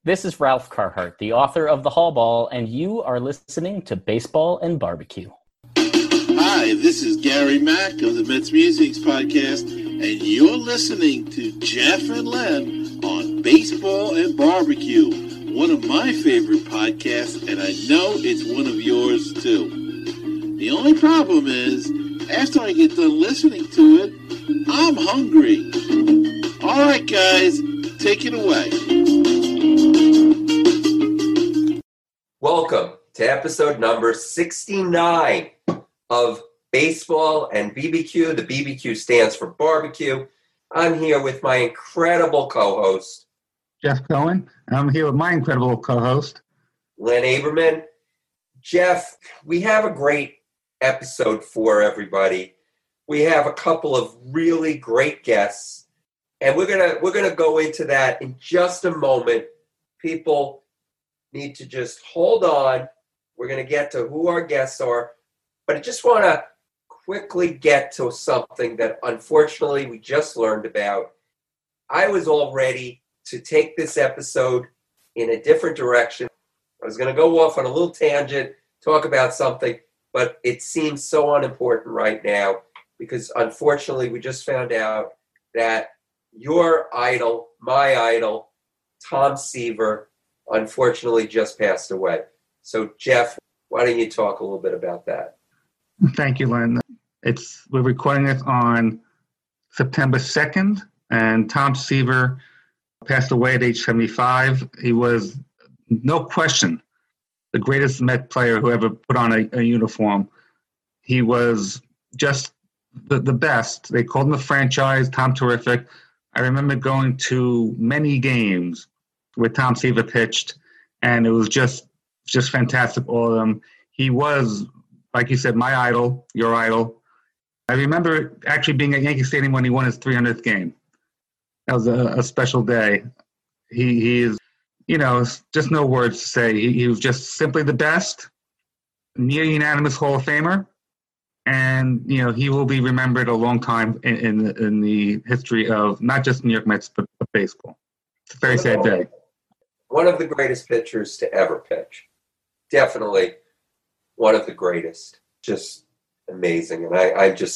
This is Ralph Carhart, the author of The Hall Ball, and you are listening to Baseball and Barbecue. Hi, this is Gary Mack of the Mets Musics Podcast, and you're listening to Jeff and Len on Baseball and Barbecue, one of my favorite podcasts, and I know it's one of yours too. The only problem is, after I get done listening to it, I'm hungry. All right, guys, take it away. Welcome to episode number 69 of Baseball and BBQ. The BBQ stands for barbecue. I'm here with my incredible co-host, Jeff Cohen. I'm here with my incredible co-host, Len Aberman. Jeff, we have a great episode for everybody. We have a couple of really great guests, and we're gonna go into that in just a moment. People need to just hold on. We're going to get to who our guests are, but I just want to quickly get to something that unfortunately we just learned about. I was all ready to take this episode in a different direction. I was going to go off on a little tangent, talk about something, but it seems so unimportant right now because unfortunately we just found out that your idol, my idol, Tom Seaver, unfortunately just passed away. So, Jeff, why don't you talk a little bit about that? Thank you, Len. We're recording this on September 2nd, and Tom Seaver passed away at age 75. He was, no question, the greatest Met player who ever put on a uniform. He was just the best. They called him the franchise, Tom Terrific. I remember going to many games where Tom Seaver pitched, and it was just fantastic, all of them. He was, like you said, my idol, your idol. I remember actually being at Yankee Stadium when he won his 300th game. That was a special day. He is, just no words to say. He was just simply the best, near unanimous Hall of Famer, and, he will be remembered a long time in the history of not just New York Mets, but baseball. It's a very sad day. One of the greatest pitchers to ever pitch. Definitely one of the greatest. Just amazing. And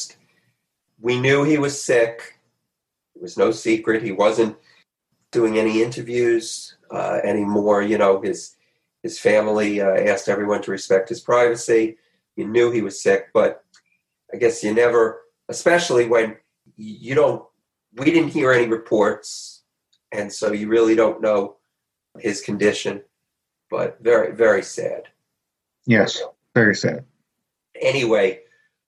we knew he was sick. It was no secret. He wasn't doing any interviews anymore. His family asked everyone to respect his privacy. You knew he was sick, but I guess you never, especially when we didn't hear any reports, and so you really don't know his condition, but very, very sad. Yes, very sad. Anyway,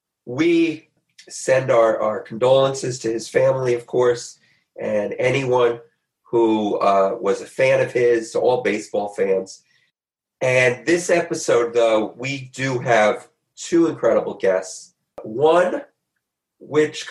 we send our condolences to his family, of course, and anyone who was a fan of his, all baseball fans. And this episode, though, we do have two incredible guests. One, which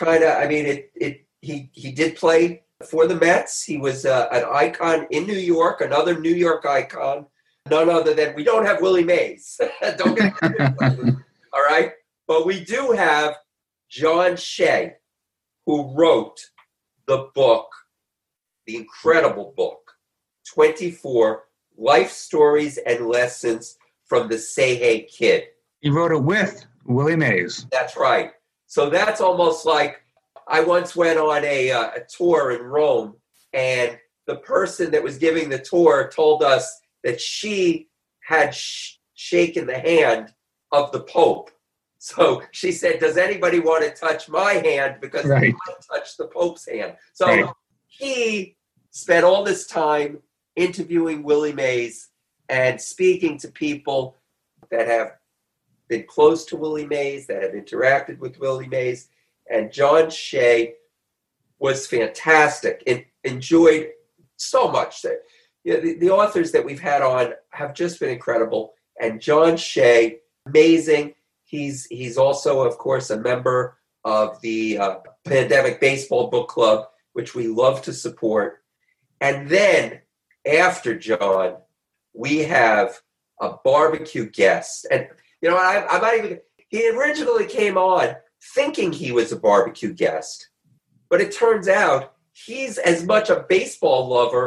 he did play for the Mets. He was an icon in New York, another New York icon, none other than, we don't have Willie Mays. Don't get all right? But we do have John Shea, who wrote the book, the incredible book, 24 Life Stories and Lessons from the Say Hey Kid. He wrote it with Willie Mays. That's right. So that's almost like, I once went on a tour in Rome, and the person that was giving the tour told us that she had shaken the hand of the Pope. So she said, does anybody want to touch my hand? Because I touched the Pope's hand. So he spent all this time interviewing Willie Mays and speaking to people that have been close to Willie Mays, that have interacted with Willie Mays. And John Shea was fantastic and enjoyed so much. The authors that we've had on have just been incredible. And John Shea, amazing. He's also, of course, a member of the Pandemic Baseball Book Club, which we love to support. And then after John, we have a barbecue guest. And, I'm not even, he originally came on thinking he was a barbecue guest, but it turns out he's as much a baseball lover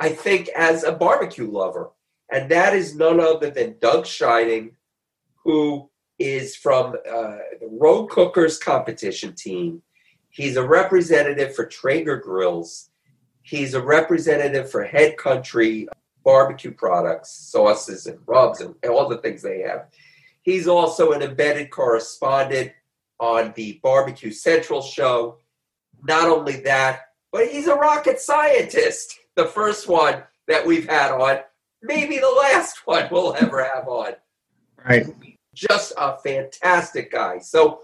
I think, as a barbecue lover. And that is none other than Doug Scheiding, who is from the Road Cookers competition team. He's a representative for Traeger Grills. He's a representative for Head Country barbecue products, sauces and rubs and all the things they have. He's also an embedded correspondent on the Barbecue Central show. Not only that, but he's a rocket scientist. The first one that we've had on, maybe the last one we'll ever have on. Right. Just a fantastic guy. So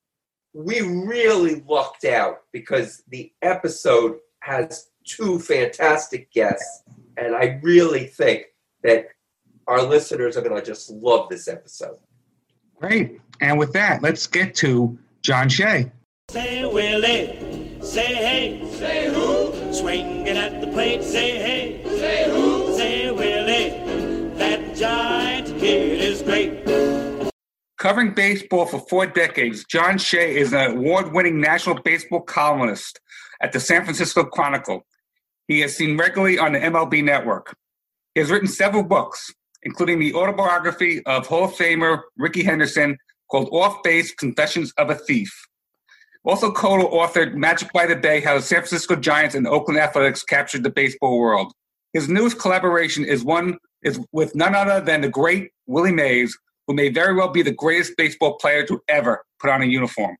we really lucked out because the episode has two fantastic guests. And I really think that our listeners are going to just love this episode. Great. And with that, let's get to John Shea. Say Willie, say hey, say who? Swinging at the plate, say hey, say who? Say Willie, that giant kid is great. Covering baseball for 4 decades, John Shea is an award-winning national baseball columnist at the San Francisco Chronicle. He is seen regularly on the MLB Network. He has written several books, including the autobiography of Hall of Famer Rickey Henderson called Off Base: Confessions of a Thief. Also co-authored Magic by the Bay, How the San Francisco Giants and Oakland Athletics Captured the Baseball World. His newest collaboration is with none other than the great Willie Mays, who may very well be the greatest baseball player to ever put on a uniform.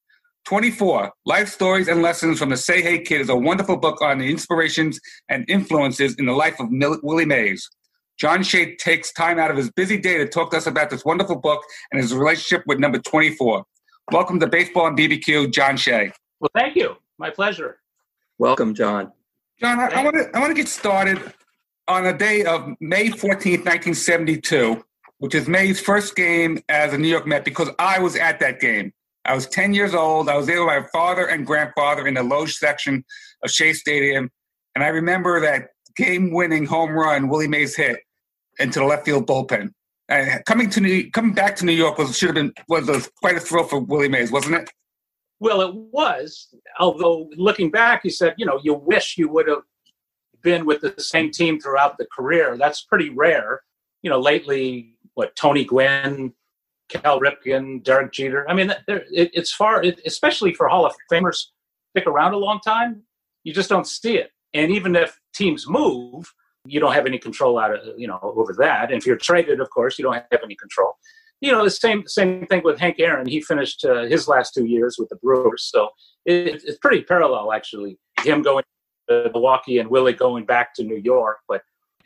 24, Life Stories and Lessons from the Say Hey Kid is a wonderful book on the inspirations and influences in the life of Willie Mays. John Shea takes time out of his busy day to talk to us about this wonderful book and his relationship with number 24. Welcome to Baseball and BBQ, John Shea. Well, thank you. My pleasure. Welcome, John. John, I want to get started on the day of May 14th, 1972, which is May's first game as a New York Met, because I was at that game. I was 10 years old. I was there with my father and grandfather in the loge section of Shea Stadium, and I remember that game-winning home run Willie Mays hit into the left field bullpen. Coming back to New York was quite a thrill for Willie Mays, wasn't it? Well, it was. Although looking back, you said, you wish you would have been with the same team throughout the career. That's pretty rare. Lately, Tony Gwynn, Cal Ripken, Derek Jeter. I mean, it's far, especially for Hall of Famers, stick around a long time. You just don't see it. And even if teams move, you don't have any control over that. And if you're traded, of course, you don't have any control. The same thing with Hank Aaron. He finished his last 2 years with the Brewers. So it's pretty parallel, actually, him going to Milwaukee and Willie going back to New York. But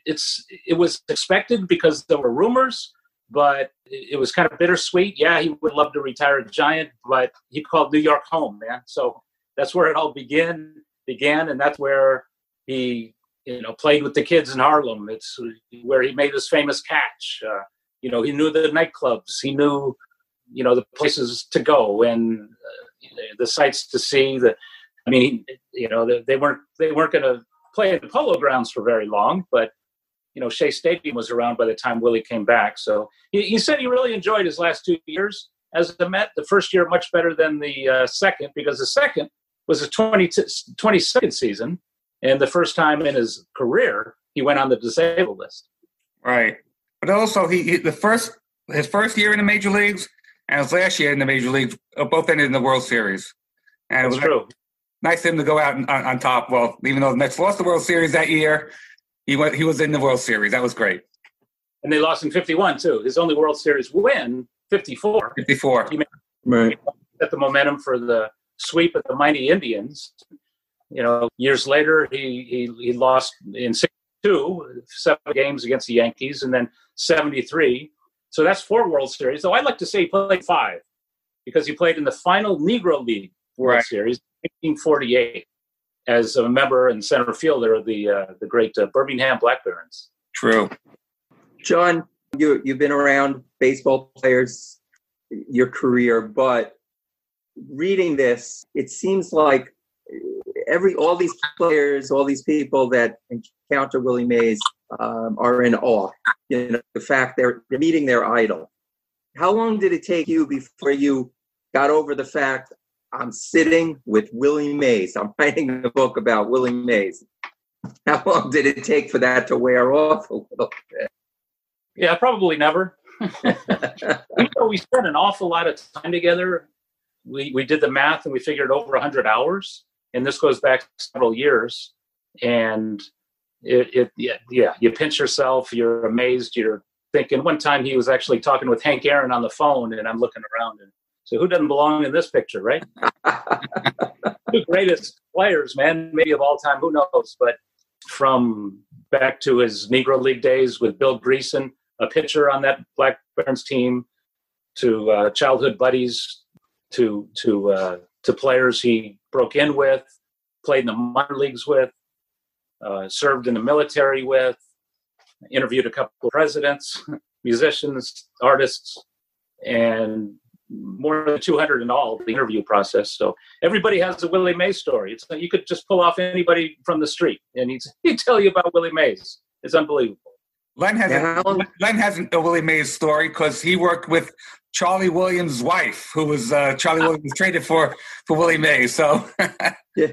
it was expected because there were rumors, but it was kind of bittersweet. Yeah, he would love to retire a Giant, but he called New York home, man. So that's where it all began, and that's where he played with the kids in Harlem. It's where he made his famous catch. He knew the nightclubs. He knew, the places to go and the sights to see. They weren't going to play at the Polo Grounds for very long, but Shea Stadium was around by the time Willie came back. So he said he really enjoyed his last 2 years as a Met. The first year much better than the second, because the second was a 22nd season. And the first time in his career, he went on the disabled list. Right. But also, his first year in the major leagues and his last year in the major leagues both ended in the World Series. And That's true. Nice of him to go out on top. Well, even though the Mets lost the World Series that year, he was in the World Series. That was great. And they lost in 51, too. His only World Series win, 54. 54. He set the momentum for the sweep of the mighty Indians. Years later, he lost in 62, 7 games against the Yankees, and then 73. So that's 4 World Series. So I'd like to say he played 5, because he played in the final Negro League World Series, 1948, as a member and center fielder of the great Birmingham Black Barons. True. John, you've been around baseball players your career, but reading this, it seems like all these players, all these people that encounter Willie Mays are in awe. The fact they're meeting their idol. How long did it take you before you got over the fact I'm sitting with Willie Mays? I'm writing a book about Willie Mays. How long did it take for that to wear off a little bit? Yeah, probably never. We spent an awful lot of time together. We did the math and we figured over 100 hours, and this goes back several years. And you pinch yourself, you're amazed, you're thinking. One time he was actually talking with Hank Aaron on the phone, and I'm looking around and so who doesn't belong in this picture, right? Two greatest players, man, maybe of all time, who knows? But from back to his Negro League days with Bill Greason, a pitcher on that Black Barons team, to childhood buddies, to players he broke in with, played in the minor leagues with, served in the military with, interviewed a couple of presidents, musicians, artists, and more than 200 in all, the interview process. So everybody has a Willie Mays story. It's you could just pull off anybody from the street, and he'd tell you about Willie Mays. It's unbelievable. Len has a Willie Mays story because he worked with Charlie Williams' wife, who was Charlie Williams traded for Willie Mays. So, yeah,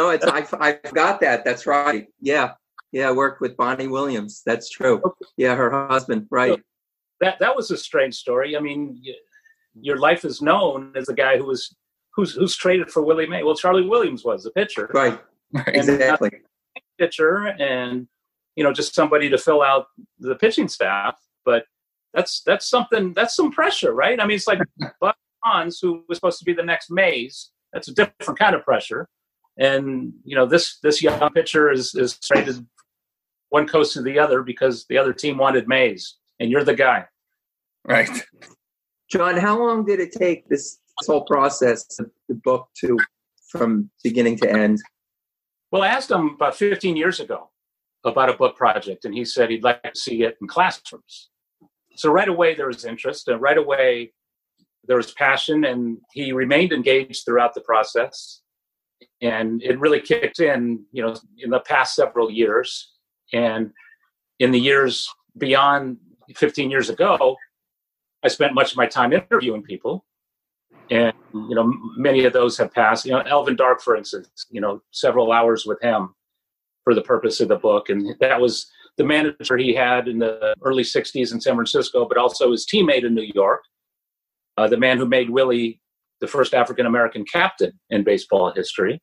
I forgot that. That's right. Yeah, I worked with Bonnie Williams. That's true. Yeah, her husband. Right. So that was a strange story. I mean, your life is known as a guy who's traded for Willie Mays. Well, Charlie Williams was a pitcher. Right. Exactly. Pitcher and just somebody to fill out the pitching staff, but that's some pressure, right? I mean, it's like Buck Bonds, who was supposed to be the next Mays. That's a different kind of pressure. And this young pitcher is traded one coast to the other because the other team wanted Mays, and you're the guy. Right. John, how long did it take this whole process of the book from beginning to end? Well, I asked him about 15 years ago about a book project, and he said he'd like to see it in classrooms. So right away there was interest, and right away there was passion, and he remained engaged throughout the process. And it really kicked in, in the past several years. And in the years beyond 15 years ago, I spent much of my time interviewing people. And, many of those have passed. Elvin Dark, for instance, several hours with him for the purpose of the book. And that was the manager he had in the early 60s in San Francisco, but also his teammate in New York, the man who made Willie the first African-American captain in baseball history.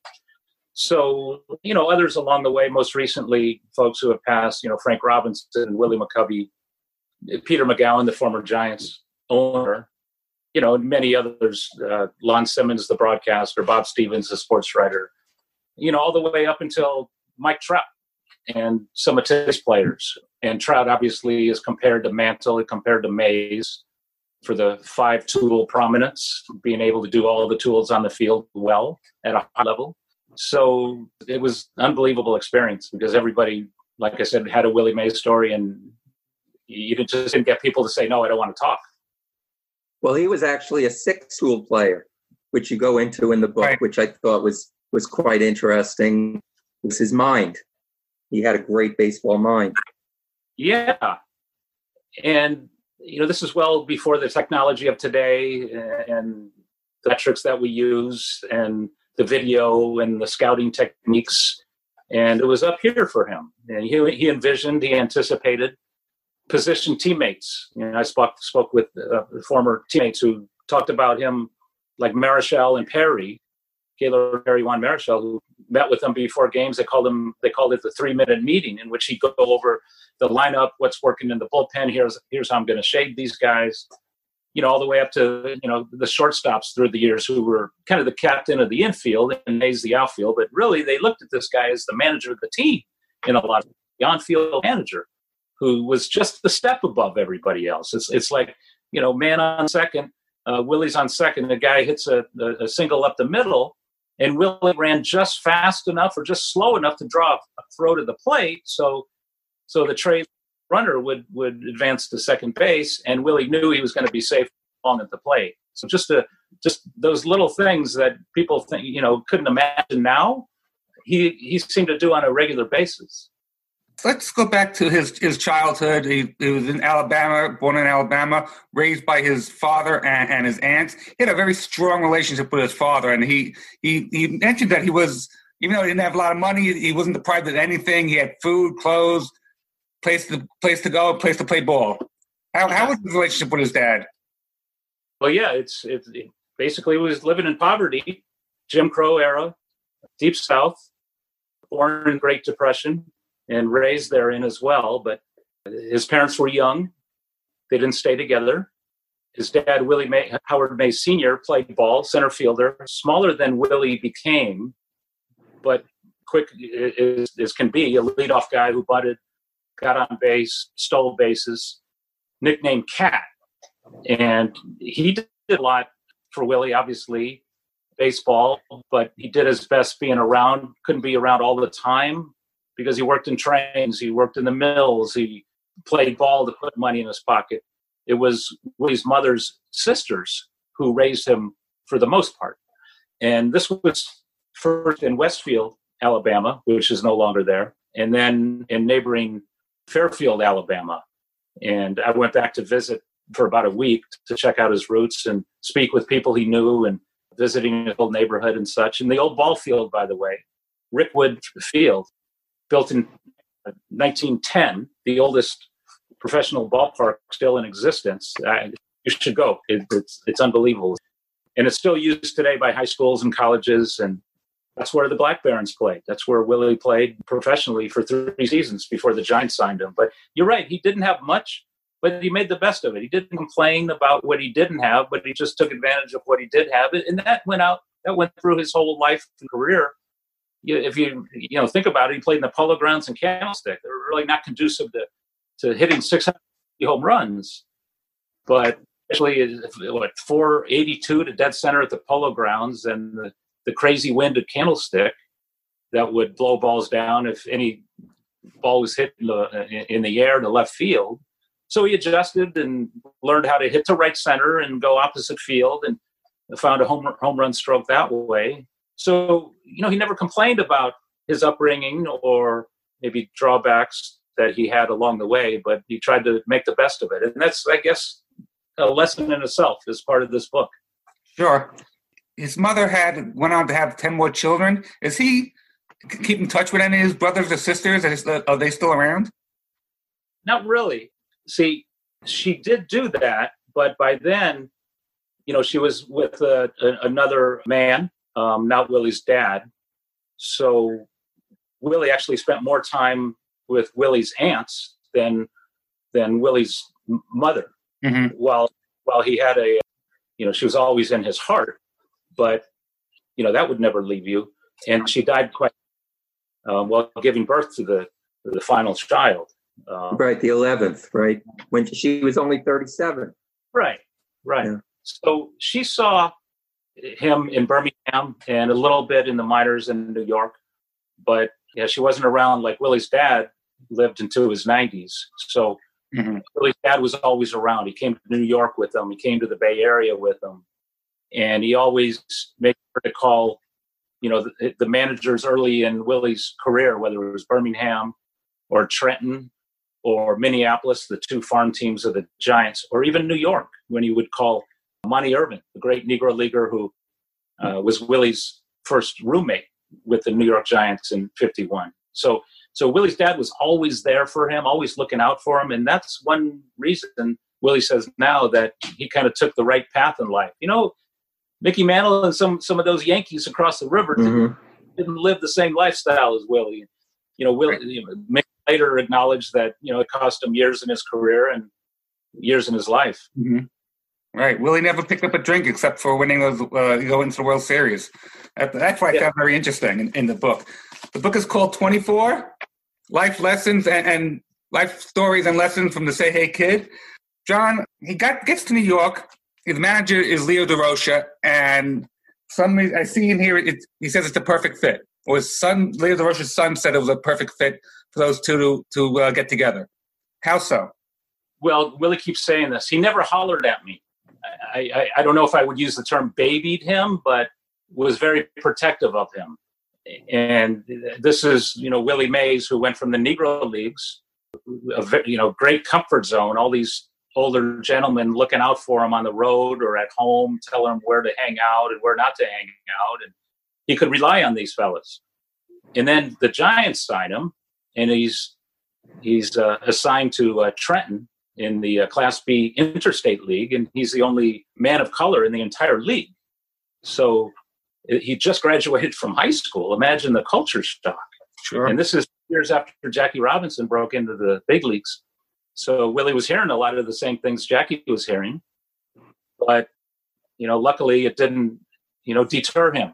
So, others along the way, most recently, folks who have passed, Frank Robinson, Willie McCovey, Peter McGowan, the former Giants owner, many others, Lon Simmons, the broadcaster, Bob Stevens, the sports writer, all the way up until Mike Trout and some of today's players. And Trout obviously is compared to Mantle, compared to Mays for the 5-tool prominence, being able to do all the tools on the field well at a high level. So it was an unbelievable experience because everybody, like I said, had a Willie Mays story, and you just didn't get people to say, no, I don't want to talk. Well, he was actually a 6-tool player, which you go into in the book, right, which I thought was quite interesting. It was his mind. He had a great baseball mind. Yeah. And, this is well before the technology of today and the metrics that we use and the video and the scouting techniques. And it was up here for him. And he envisioned, he anticipated position teammates. I spoke with former teammates who talked about him, like Marichal and Perry, Gaylord Perry, Juan Marichal, who met with him before games. They called it the 3-minute meeting, in which he'd go over the lineup, what's working in the bullpen. Here's how I'm going to shade these guys, all the way up to, the shortstops through the years who were kind of the captain of the infield and Mays the outfield. But really, they looked at this guy as the manager of the team in a lot of the on-field manager, who was just the step above everybody else. It's like, man on second, Willie's on second, the guy hits a single up the middle, and Willie ran just fast enough or just slow enough to draw a throw to the plate. So the trade runner would advance to second base, and Willie knew he was going to be safe along at the plate. So just those little things that people think, couldn't imagine now, he seemed to do on a regular basis. Let's go back to his childhood. He was in Alabama, born in Alabama, raised by his father and his aunts. He had a very strong relationship with his father, and he mentioned that he was even though he didn't have a lot of money, he wasn't deprived of anything. He had food, clothes, place to go, place to play ball. How was his relationship with his dad? Well, yeah, it basically was living in poverty, Jim Crow era, Deep South, born in Great Depression and raised therein as well. But his parents were young. They didn't stay together. His dad, Howard May Sr., played ball, center fielder, smaller than Willie became, but quick as can be, a leadoff guy who butted, got on base, stole bases, nicknamed Cat. And he did a lot for Willie, obviously, baseball, but he did his best being around, couldn't be around all the time because he worked in trains, he worked in the mills, he played ball to put money in his pocket. It was Willie's mother's sisters who raised him for the most part. And this was first in Westfield, Alabama, which is no longer there, and then in neighboring Fairfield, Alabama. And I went back to visit for about a week to check out his roots and speak with people he knew and visiting his old neighborhood and such. And the old ball field, by the way, Rickwood Field, built in 1910, the oldest professional ballpark still in existence. You should go. It's unbelievable. And it's still used today by high schools and colleges. And that's where the Black Barons played. That's where Willie played professionally for 3 seasons before the Giants signed him. But you're right. He didn't have much, but he made the best of it. He didn't complain about what he didn't have, but he just took advantage of what he did have. And that went through his whole life and career. If you think about it, he played in the Polo Grounds and Candlestick. They're really not conducive to hitting 600 home runs. But actually, 482 to dead center at the Polo Grounds, and the crazy wind at Candlestick that would blow balls down if any ball was hit in the air to left field. So he adjusted and learned how to hit to right center and go opposite field, and found a home run stroke that way. So, he never complained about his upbringing or maybe drawbacks that he had along the way, but he tried to make the best of it. And that's, I guess, a lesson in itself as part of this book. Sure. His mother went on to have 10 more children. Is he keep in touch with any of his brothers or sisters? Are they still around? Not really. See, she did do that, but by then, she was with another man, not Willie's dad. So Willie actually spent more time with Willie's aunts than Willie's mother. Mm-hmm. While he had she was always in his heart, but that would never leave you. And she died quite while giving birth to the final child. Right, the 11th, right? When she was only 37. Right. Yeah. So she saw him in Birmingham and a little bit in the minors in New York, but she wasn't around like Willie's dad lived into his 90s. So mm-hmm. Willie's dad was always around. He came to New York with them. He came to the Bay Area with them. And he always made sure to call, the managers early in Willie's career, whether it was Birmingham or Trenton or Minneapolis, the 2 farm teams of the Giants, or even New York, when he would call Monty Irvin, the great Negro leaguer who was Willie's first roommate with the New York Giants in '51. So Willie's dad was always there for him, always looking out for him. And that's one reason Willie says now that he kind of took the right path in life. Mickey Mantle and some of those Yankees across the river didn't live the same lifestyle as Willie. Mickey later acknowledged that, it cost him years in his career and years in his life. Mm-hmm. Right. Willie never picked up a drink except for winning those, go into the World Series. That's why I found very interesting in the book. The book is called 24, Life Lessons and Life Stories and Lessons from the Say Hey Kid. John, he gets to New York. His manager is Leo DeRocha, and I see in here, he says it's a perfect fit. Or his son, Leo DeRocha's son, said it was a perfect fit for those two to get together. How so? Well, Willie keeps saying this. He never hollered at me. I don't know if I would use the term babied him, but was very protective of him. And this is, Willie Mays, who went from the Negro Leagues, a great comfort zone, all these older gentlemen looking out for him on the road or at home, telling him where to hang out and where not to hang out. And he could rely on these fellas. And then the Giants sign him, and he's assigned to Trenton in the Class B Interstate League, and he's the only man of color in the entire league. So he just graduated from high school. Imagine the culture shock. Sure. And this is years after Jackie Robinson broke into the big leagues. So Willie was hearing a lot of the same things Jackie was hearing. But, luckily it didn't, detour him,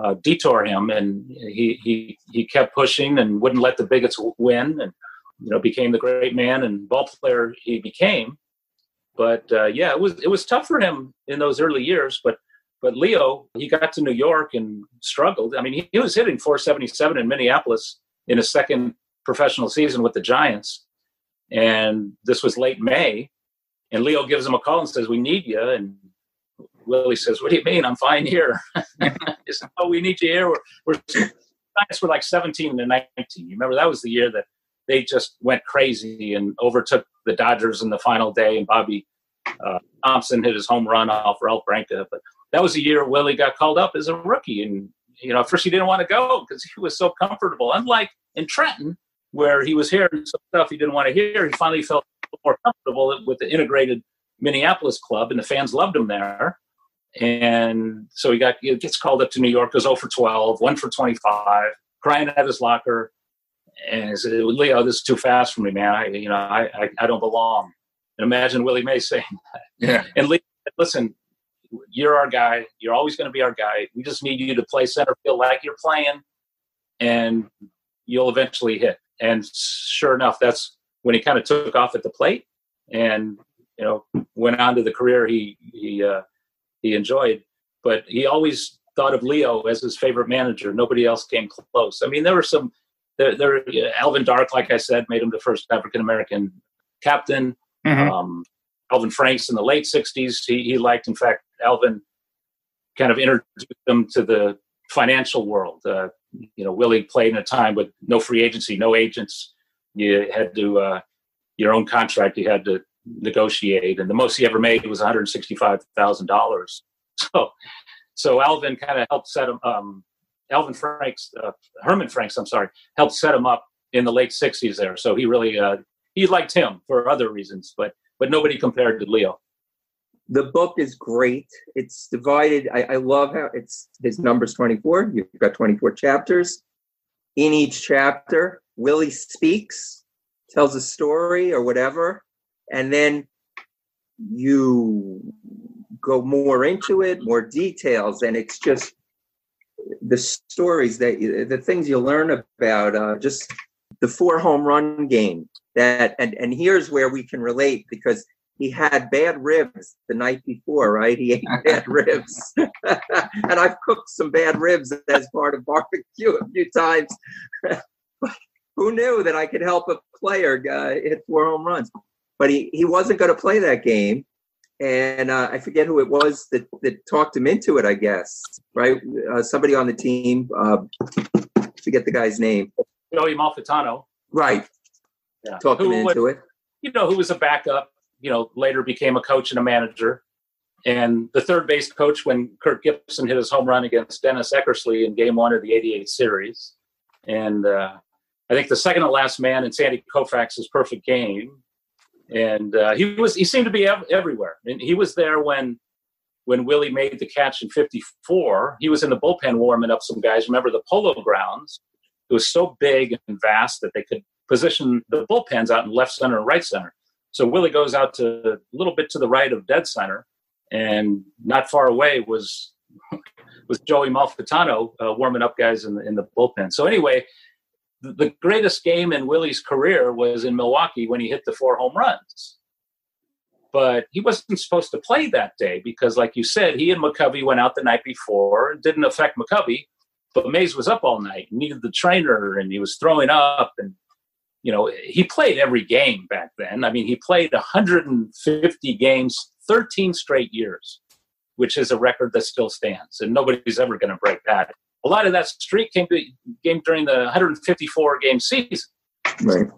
and he kept pushing and wouldn't let the bigots win, and, became the great man and ball player he became. But it was tough for him in those early years. But Leo, he got to New York and struggled. I mean, he was hitting .477 in Minneapolis in his second professional season with the Giants. And this was late May. And Leo gives him a call and says, "We need you." And Willie says, "What do you mean? I'm fine here." He said, "Oh, we need you here. Giants were like 17-19. You remember that was the year that they just went crazy and overtook the Dodgers in the final day. And Bobby Thompson hit his home run off Ralph Branca. But that was the year Willie got called up as a rookie. And, at first he didn't want to go because he was so comfortable. Unlike in Trenton, where he was hearing some stuff he didn't want to hear, he finally felt more comfortable with the integrated Minneapolis club, and the fans loved him there. And so he gets called up to New York, goes 0 for 12, 1 for 25, crying at his locker. And he said, "Leo, this is too fast for me, man. I don't belong." And imagine Willie Mays saying that. Yeah. And Leo said, "Listen, you're our guy. You're always going to be our guy. We just need you to play center field like you're playing, and you'll eventually hit." And sure enough, that's when he kind of took off at the plate and, went on to the career he enjoyed. But he always thought of Leo as his favorite manager. Nobody else came close. I mean, there were some. Alvin Dark, like I said, made him the first African-American captain. Mm-hmm. Alvin Franks in the late 60s, he liked. In fact, Alvin kind of introduced him to the financial world. Willie played in a time with no free agency, no agents. You had to, your own contract, you had to negotiate. And the most he ever made was $165,000. So Alvin kind of helped set him, Herman Franks, helped set him up in the late 60s there. So he really, he liked him for other reasons, but nobody compared to Leo. The book is great. It's divided. I love how his number's 24. You've got 24 chapters. In each chapter, Willie speaks, tells a story or whatever, and then you go more into it, more details, and it's just the stories the things you learn about, just the 4 home run game. And here's where we can relate, because he had bad ribs the night before, right? He ate bad ribs. And I've cooked some bad ribs as part of barbecue a few times. But who knew that I could help a player hit 4 home runs? But he wasn't going to play that game. And I forget who it was that talked him into it, I guess, right? Somebody on the team, forget the guy's name. Joey Malfitano. Right. Yeah. Talked him into it. Who was a backup, later became a coach and a manager. And the third base coach when Kirk Gibson hit his home run against Dennis Eckersley in Game 1 of the '88 series. And I think the second to last man in Sandy Koufax's perfect game. And he seemed to be everywhere. And he was there when Willie made the catch in '54. He was in the bullpen warming up some guys. Remember the Polo Grounds? It was so big and vast that they could position the bullpens out in left center and right center. So Willie goes out to a little bit to the right of dead center, and not far away was Joey Malfitano warming up guys in the bullpen. So anyway, the greatest game in Willie's career was in Milwaukee when he hit the 4 home runs. But he wasn't supposed to play that day because, like you said, he and McCovey went out the night before. It didn't affect McCovey, but Mays was up all night, needed the trainer, and he was throwing up. And, he played every game back then. I mean, he played 150 games, 13 straight years, which is a record that still stands, and nobody's ever going to break that. A lot of that streak came during the 154-game season. Right.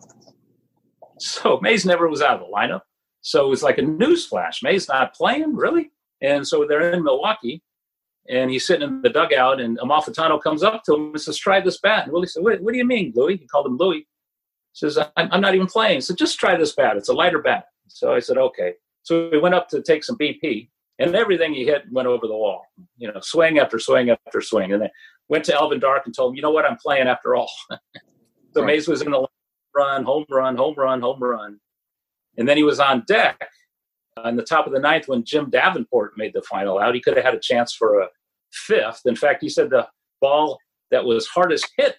So Mays never was out of the lineup. So it was like a news flash. Mays not playing, really? And so they're in Milwaukee, and he's sitting in the dugout, and Amalfitano comes up to him and says, "Try this bat." And Willie said, "What do you mean, Louie?" He called him Louie. He says, I'm not even playing. He said, "Just try this bat. It's a lighter bat." So I said, "Okay." So we went up to take some BP, and everything he hit went over the wall. Swing after swing after swing. And then went to Alvin Dark and told him, "You know what? I'm playing after all." So Mays was in the home run. And then he was on deck on the top of the ninth when Jim Davenport made the final out. He could have had a chance for a fifth. In fact, he said the ball that was hardest hit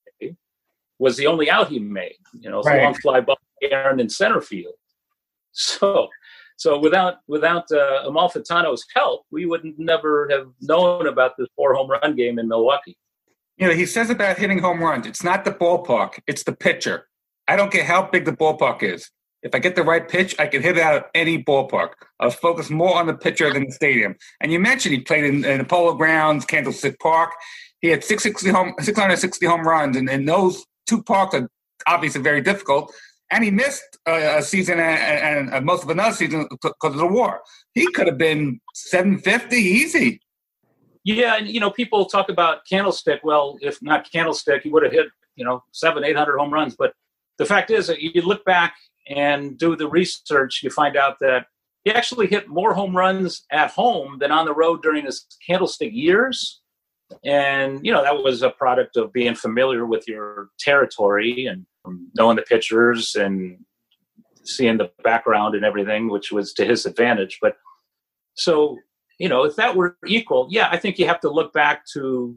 was the only out he made. A long fly ball Aaron in center field. So without Amalfitano's help, we would never have known about this 4 home run game in Milwaukee. He says about hitting home runs, it's not the ballpark, it's the pitcher. I don't care how big the ballpark is. If I get the right pitch, I can hit it out of any ballpark. I was focused more on the pitcher than the stadium. And you mentioned he played in the Polo Grounds, Candlestick Park. He had 660 home runs, and those 2 parks are obviously very difficult. And he missed a season and most of another season because of the war. He could have been 750 easy. Yeah, and people talk about Candlestick. Well, if not Candlestick, he would have hit 700-800 home runs. But the fact is that you look back and do the research, you find out that he actually hit more home runs at home than on the road during his Candlestick years. And that was a product of being familiar with your territory and knowing the pitchers and seeing the background and everything, which was to his advantage. But so, if that were equal, yeah, I think you have to look back to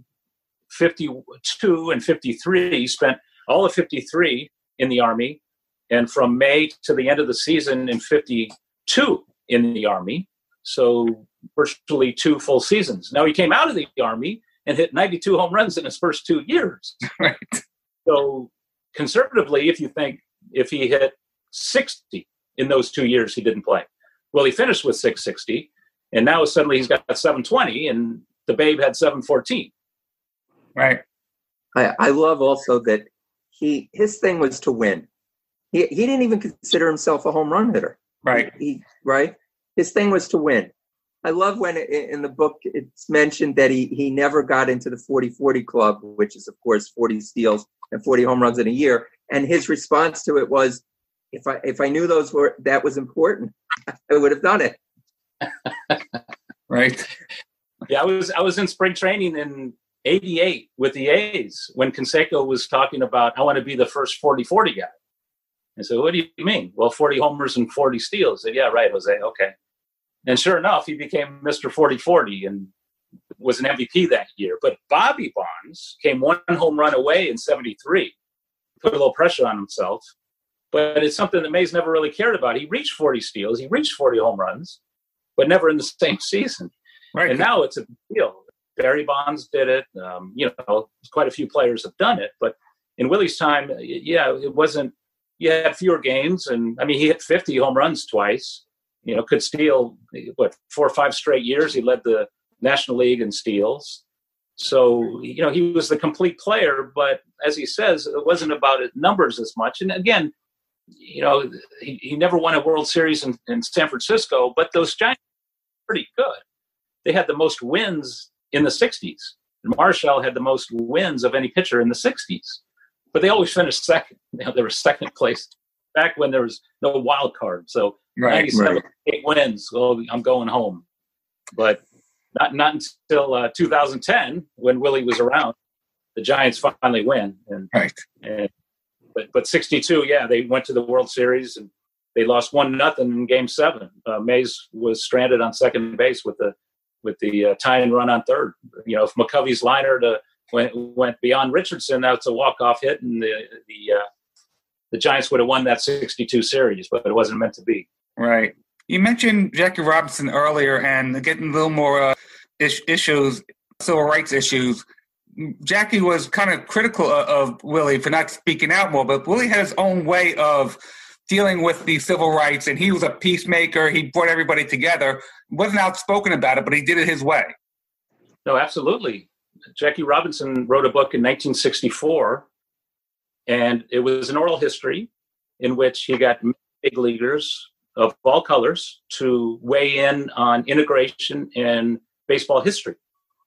52 and 53. He spent all of 53 in the Army, and from May to the end of the season in 52 in the Army. So virtually 2 full seasons. Now he came out of the Army and hit 92 home runs in his first 2 years. Right. So conservatively, if he hit 60 in those 2 years he didn't play. Well, he finished with 660, and now suddenly he's got 720, and the Babe had 714. Right. I love also that his thing was to win. He didn't even consider himself a home run hitter. Right. His thing was to win. I love when in the book it's mentioned that he never got into the 40-40 club, which is, of course, 40 steals and 40 home runs in a year. And his response to it was, if I knew that was important, I would have done it. Right. Yeah, I was in spring training in '88 with the A's when Canseco was talking about, I want to be the first 40-40 guy. I said, "What do you mean?" "Well, 40 homers and 40 steals." I said, "Yeah, right, Jose. Okay." And sure enough, he became Mr. 40-40 and was an MVP that year. But Bobby Bonds came 1 home run away in '73, put a little pressure on himself. But it's something that Mays never really cared about. He reached 40 steals, he reached 40 home runs, but never in the same season. Right. And now it's a big deal. Barry Bonds did it. Quite a few players have done it. But in Willie's time, it wasn't. You had fewer games, and he hit 50 home runs twice. Could steal 4 or 5 straight years. He led the National League in steals. So he was the complete player. But as he says, it wasn't about his numbers as much. And again, he never won a World Series in San Francisco. But those Giants were pretty good. They had the most wins in the 60s. Marshall had the most wins of any pitcher in the 60s. But they always finished second. They were second place back when there was no wild card. So 97, 8 wins. Well, I'm going home. But not until 2010, when Willie was around, the Giants finally win. But 62, they went to the World Series and they lost 1-0 in Game 7. Mays was stranded on second base with the tying run on third. If McCovey's liner went beyond Richardson, that's a walk-off hit, and the Giants would have won that 62 series, but it wasn't meant to be. Right. You mentioned Jackie Robinson earlier, and getting a little more issues, civil rights issues. Jackie was kind of critical of Willie for not speaking out more, but Willie had his own way of dealing with the civil rights, and he was a peacemaker. He brought everybody together. Wasn't outspoken about it, but he did it his way. No, absolutely. Jackie Robinson wrote a book in 1964, and it was an oral history in which he got big leaguers of all colors to weigh in on integration in baseball history.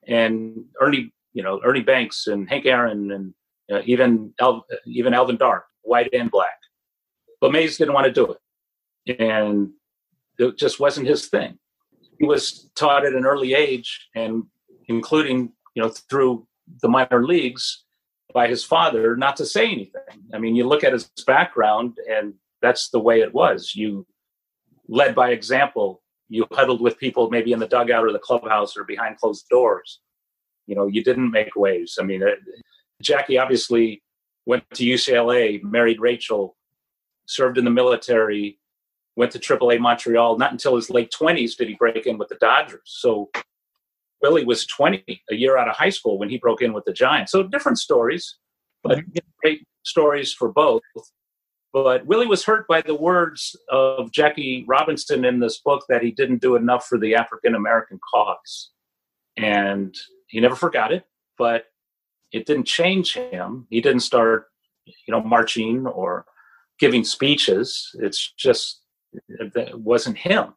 and Ernie Banks and Hank Aaron and even Alvin Dark, white and black. But Mays didn't want to do it, and it just wasn't his thing. He was taught at an early age, and including through the minor leagues by his father, not to say anything. I mean, you look at his background, and that's the way it was. You led by example. You huddled with people maybe in the dugout or the clubhouse or behind closed doors. You didn't make waves. I mean, Jackie obviously went to UCLA, married Rachel, served in the military, went to AAA Montreal. Not until his late 20s did he break in with the Dodgers. So Willie was 20, a year out of high school, when he broke in with the Giants. So different stories, but great stories for both. But Willie was hurt by the words of Jackie Robinson in this book that he didn't do enough for the African-American cause. And he never forgot it, but it didn't change him. He didn't start, marching or giving speeches. It's just, it wasn't him.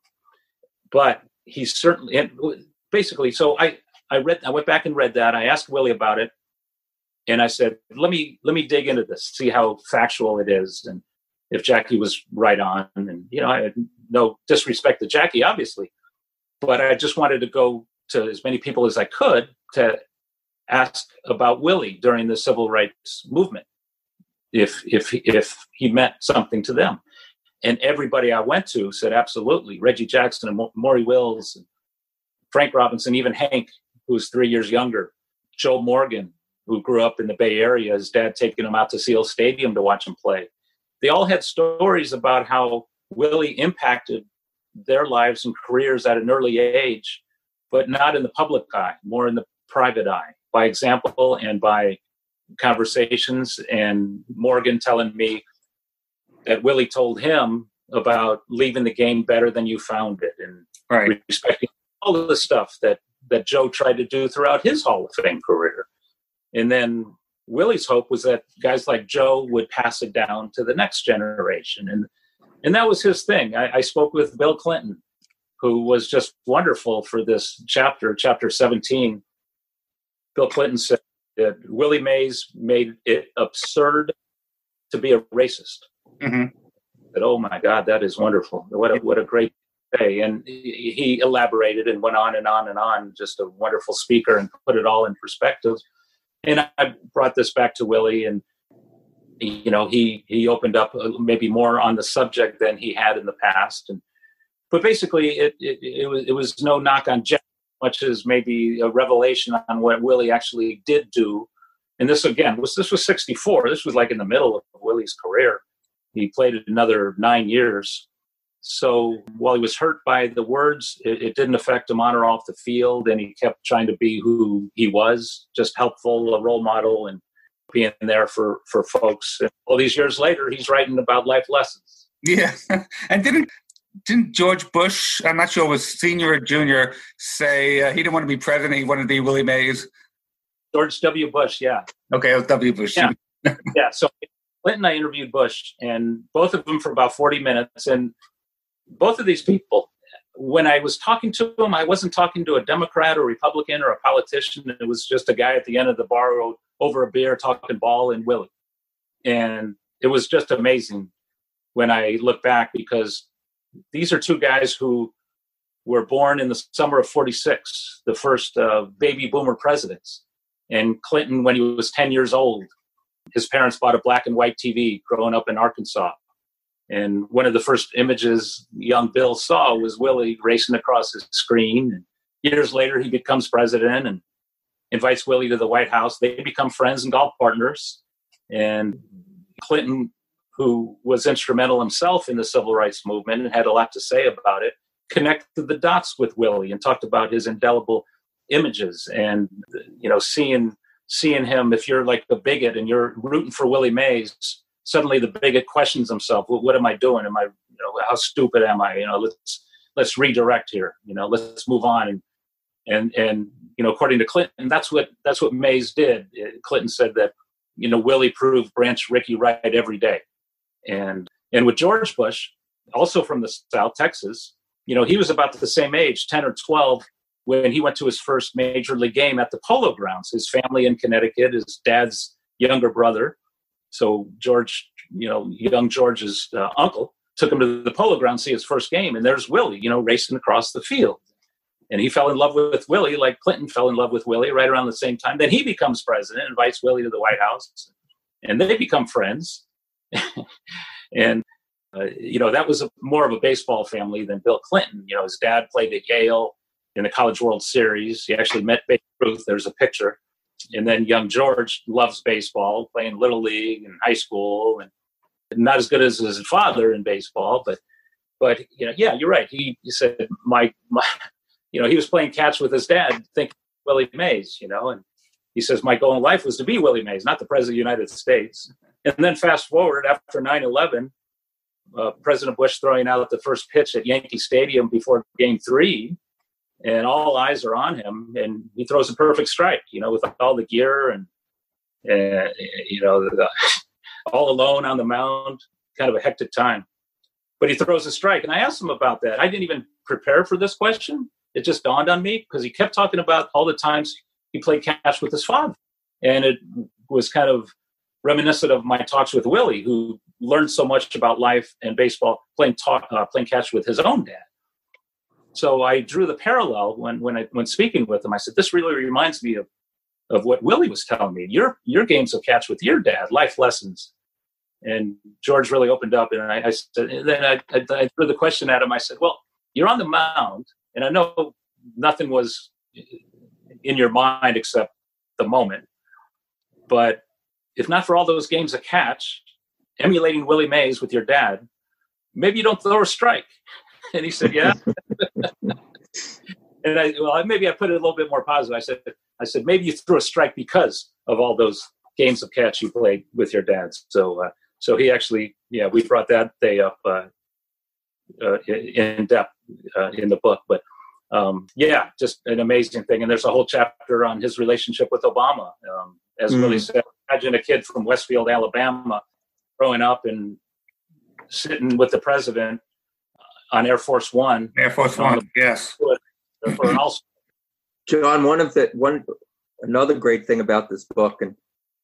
But he certainly, basically, so I went back and read that. I asked Willie about it. And I said, let me dig into this, see how factual it is, and if Jackie was right on. And, I had no disrespect to Jackie, obviously, but I just wanted to go to as many people as I could to ask about Willie during the civil rights movement, if he meant something to them. And everybody I went to said, absolutely. Reggie Jackson and Maury Wills, and Frank Robinson, even Hank, who's 3 years younger, Joe Morgan, who grew up in the Bay Area, his dad taking him out to Seal Stadium to watch him play. They all had stories about how Willie impacted their lives and careers at an early age, but not in the public eye, more in the private eye, by example and by conversations. And Morgan telling me that Willie told him about leaving the game better than you found it, and respecting all of the stuff that Joe tried to do throughout his Hall of Fame career. And then Willie's hope was that guys like Joe would pass it down to the next generation. And that was his thing. I spoke with Bill Clinton, who was just wonderful for this chapter 17. Bill Clinton said that Willie Mays made it absurd to be a racist. Mm-hmm. That, oh my God, that is wonderful. What a great day. And he elaborated and went on and on and on, just a wonderful speaker, and put it all in perspective. And I brought this back to Willie, and he opened up maybe more on the subject than he had in the past. But basically, it was no knock on Jeff, much as maybe a revelation on what Willie actually did do. And this was 64. This was like in the middle of Willie's career. He played another 9 years. So while he was hurt by the words, it didn't affect him on or off the field, and he kept trying to be who he was, just helpful, a role model, and being there for folks. And all these years later, he's writing about life lessons. Yeah, and didn't George Bush, I'm not sure it was senior or junior, say he didn't want to be president, he wanted to be Willie Mays? George W. Bush, yeah. Okay, it was W. Bush. Yeah, yeah. So Clinton and I interviewed Bush, and both of them for about 40 minutes, and both of these people, when I was talking to them, I wasn't talking to a Democrat or Republican or a politician. It was just a guy at the end of the bar over a beer talking ball and Willie. And it was just amazing when I look back, because these are two guys who were born in the summer of 46, the first baby boomer presidents. And Clinton, when he was 10 years old, his parents bought a black and white TV growing up in Arkansas. And one of the first images young Bill saw was Willie racing across his screen. And years later, he becomes president and invites Willie to the White House. They become friends and golf partners. And Clinton, who was instrumental himself in the civil rights movement and had a lot to say about it, connected the dots with Willie and talked about his indelible images. And, seeing him, if you're like a bigot and you're rooting for Willie Mays, suddenly the bigot questions himself. What am I doing? Am I, how stupid am I? Let's redirect here. Let's move on. And according to Clinton, that's what Mays did. Clinton said that, Willie proved Branch Rickey right every day. And with George Bush, also from the South, Texas, he was about the same age, 10 or 12, when he went to his first major league game at the Polo Grounds. His family in Connecticut, his dad's younger brother, so George, young George's uncle, took him to the Polo Grounds to see his first game, and there's Willie, racing across the field. And he fell in love with Willie, like Clinton fell in love with Willie right around the same time. Then he becomes president, invites Willie to the White House, and they become friends. And, that was more of a baseball family than Bill Clinton. His dad played at Yale in the College World Series. He actually met Babe Ruth. There's a picture. And then young George loves baseball, playing Little League and high school, and not as good as his father in baseball. But yeah, you're right. He said, he was playing catch with his dad, thinking Willie Mays, and he says, my goal in life was to be Willie Mays, not the President of the United States. And then fast forward, after 9/11, President Bush throwing out the first pitch at Yankee Stadium before Game 3, and all eyes are on him, and he throws a perfect strike, with all the gear and all alone on the mound, kind of a hectic time. But he throws a strike, and I asked him about that. I didn't even prepare for this question. It just dawned on me because he kept talking about all the times he played catch with his father. And it was kind of reminiscent of my talks with Willie, who learned so much about life and baseball playing catch with his own dad. So I drew the parallel when speaking with him. I said, this really reminds me of what Willie was telling me. Your games of catch with your dad, life lessons. And George really opened up, and I said, and then I threw the question at him. I said, well, you're on the mound, and I know nothing was in your mind except the moment. But if not for all those games of catch, emulating Willie Mays with your dad, maybe you don't throw a strike. And he said, yeah. And maybe I put it a little bit more positive. I said, maybe you threw a strike because of all those games of catch you played with your dad. So he actually, we brought that day up in depth in the book. But just an amazing thing. And there's a whole chapter on his relationship with Obama. As Willie said, imagine a kid from Westfield, Alabama, growing up and sitting with the president on Air Force One. Air Force One, yes. John, another great thing about this book, and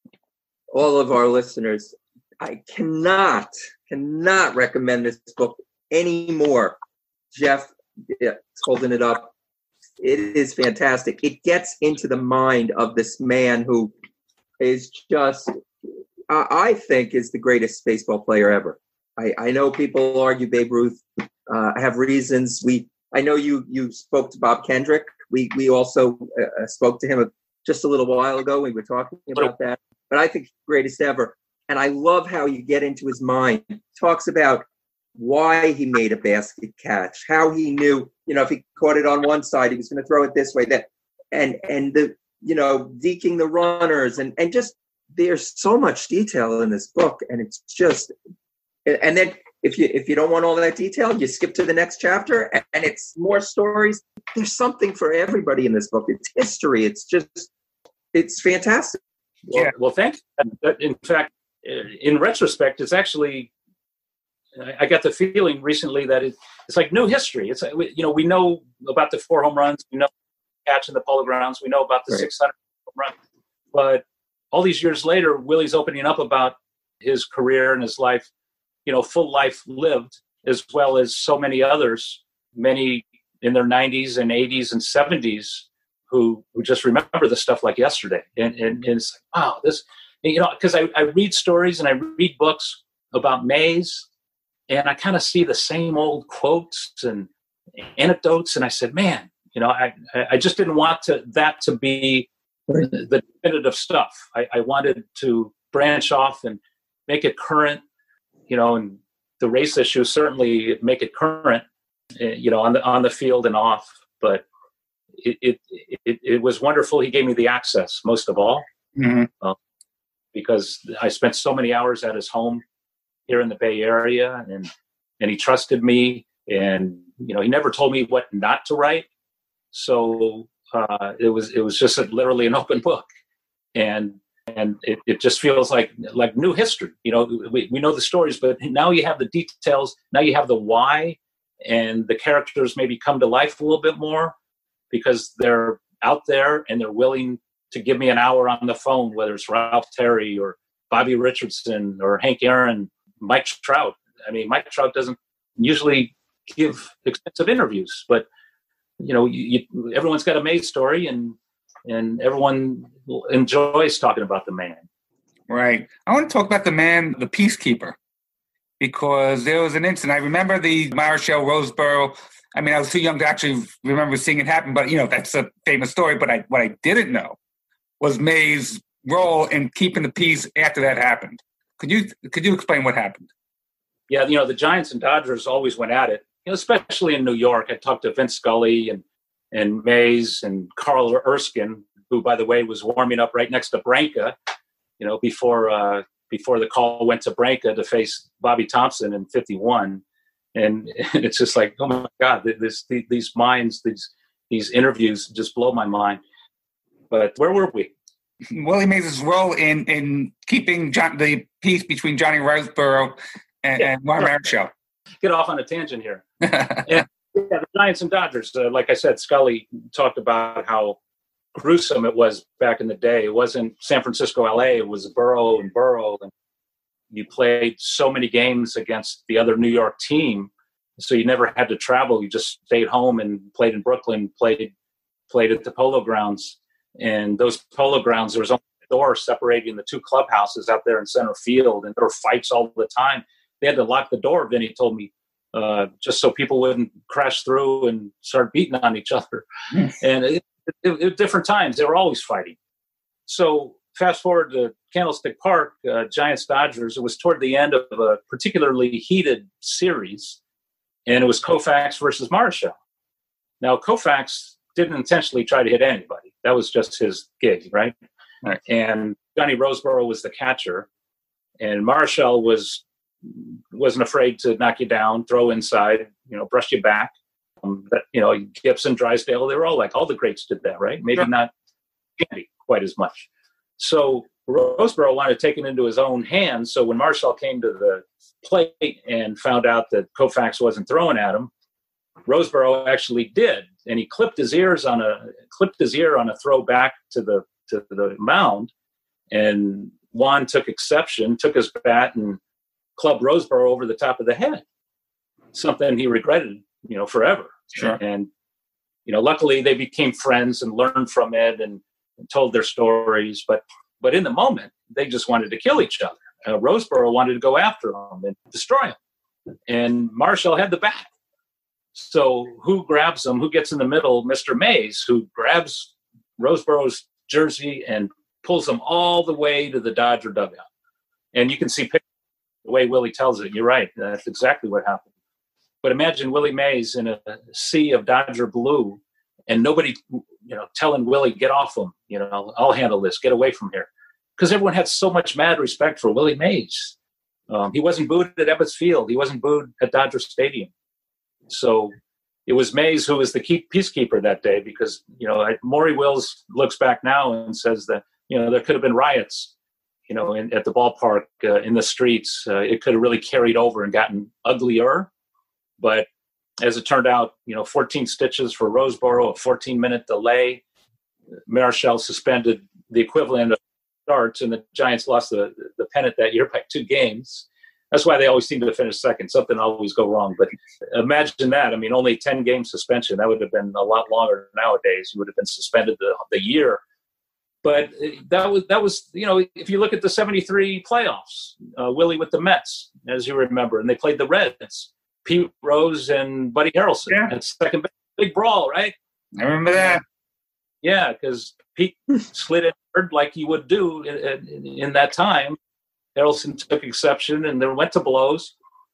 all of our listeners, I cannot recommend this book anymore. Jeff, holding it up. It is fantastic. It gets into the mind of this man who is just, I think, is the greatest baseball player ever. I know people argue Babe Ruth. I have reasons. I know you spoke to Bob Kendrick. We also spoke to him just a little while ago. We were talking about that. But I think greatest ever. And I love how you get into his mind. He talks about why he made a basket catch, how he knew, if he caught it on one side, he was going to throw it this way, and the, deking the runners, and just, there's so much detail in this book, and it's just, and then if you don't want all that detail, you skip to the next chapter, and it's more stories. There's something for everybody in this book. It's history. It's fantastic. Well, thanks. In fact, in retrospect, it's actually, I got the feeling recently that it's like new history. It's we know about the 4 home runs, we know catch in the Polo Grounds, we know about the 600 home run, but all these years later, Willie's opening up about his career and his life, full life lived, as well as so many others, many in their 90s and 80s and 70s, who just remember the stuff like yesterday. And it's like, wow, this, because I read stories and I read books about Mays, and I kind of see the same old quotes and anecdotes. And I said, man, I just didn't want that to be the definitive stuff. I wanted to branch off and make it current, and the race issue, certainly make it current, on the field and off. But it was wonderful. He gave me the access most of all, because I spent so many hours at his home here in the Bay Area, and he trusted me, and he never told me what not to write. So it was just literally an open book, and it just feels like new history. We know the stories, but now you have the details. Now you have the why, and the characters maybe come to life a little bit more. because they're out there and they're willing to give me an hour on the phone, whether it's Ralph Terry or Bobby Richardson or Hank Aaron, Mike Trout. I mean, Mike Trout doesn't usually give extensive interviews, but everyone's got a Mays story, and everyone enjoys talking about the man. Right. I want to talk about the man, the peacekeeper, because there was an incident. I remember the Marichal Roseboro. I mean, I was too young to actually remember seeing it happen, but that's a famous story. But what I didn't know was Mays' role in keeping the peace after that happened. Could you explain what happened? Yeah, the Giants and Dodgers always went at it, especially in New York. I talked to Vince Scully and Mays and Carl Erskine, who, by the way, was warming up right next to Branca, before the call went to Branca to face Bobby Thompson in 51. And it's just like, oh my God, these minds, these interviews just blow my mind. But where were we? Willie Mays' role in keeping the peace between Johnny Roseboro and Juan Marichal. Get off on a tangent here. The Giants and Dodgers, like I said, Scully talked about how gruesome it was back in the day. It wasn't San Francisco, LA. It was borough and borough. And you played so many games against the other New York team. So you never had to travel. You just stayed home and played in Brooklyn, played at the Polo Grounds. And those Polo Grounds, there was only a door separating the two clubhouses out there in center field. And there were fights all the time. They had to lock the door, Vinny told me, just so people wouldn't crash through and start beating on each other. And it different times, they were always fighting. So fast forward to Candlestick Park, Giants Dodgers. It was toward the end of a particularly heated series, and it was Koufax versus Marichal. Now, Koufax didn't intentionally try to hit anybody. That was just his gig, right? And Johnny Roseboro was the catcher, and Marichal wasn't afraid to knock you down, throw inside, brush you back. Gibson, Drysdale, they were all the greats did that, right? Maybe not Candy quite as much. So Roseboro wanted to take it into his own hands. So when Marichal came to the plate and found out that Koufax wasn't throwing at him, Roseboro actually did, and he clipped his ear on a throw back to the mound, and Juan took exception, took his bat and clubbed Roseboro over the top of the head. Something he regretted, forever. Sure. And, luckily they became friends and learned from it and told their stories. But in the moment, they just wanted to kill each other. Roseboro wanted to go after him and destroy him. And Marichal had the bat. So who grabs him? Who gets in the middle? Mr. Mays, who grabs Roseboro's jersey and pulls him all the way to the Dodger dugout. And you can see pictures the way Willie tells it. You're right. That's exactly what happened. But imagine Willie Mays in a sea of Dodger blue and nobody, telling Willie, get off him. I'll handle this. Get away from here. Because everyone had so much mad respect for Willie Mays. He wasn't booed at Ebbets Field. He wasn't booed at Dodger Stadium. So it was Mays who was the peacekeeper that day because, Maury Wills looks back now and says that, there could have been riots, at the ballpark, in the streets. It could have really carried over and gotten uglier. But as it turned out, 14 stitches for Roseboro, a 14-minute delay. Marichal suspended the equivalent of starts, and the Giants lost the pennant that year by 2 games. That's why they always seem to finish second. Something always go wrong. But imagine that. I mean, only 10-game suspension. That would have been a lot longer nowadays. You would have been suspended the year. But that was if you look at the 73 playoffs, Willie with the Mets, as you remember, and they played the Reds. Pete Rose and Buddy Harrelson at second base. Big brawl, right? I remember that. Yeah, because Pete slid it like he would do in that time. Harrelson took exception and then went to blows.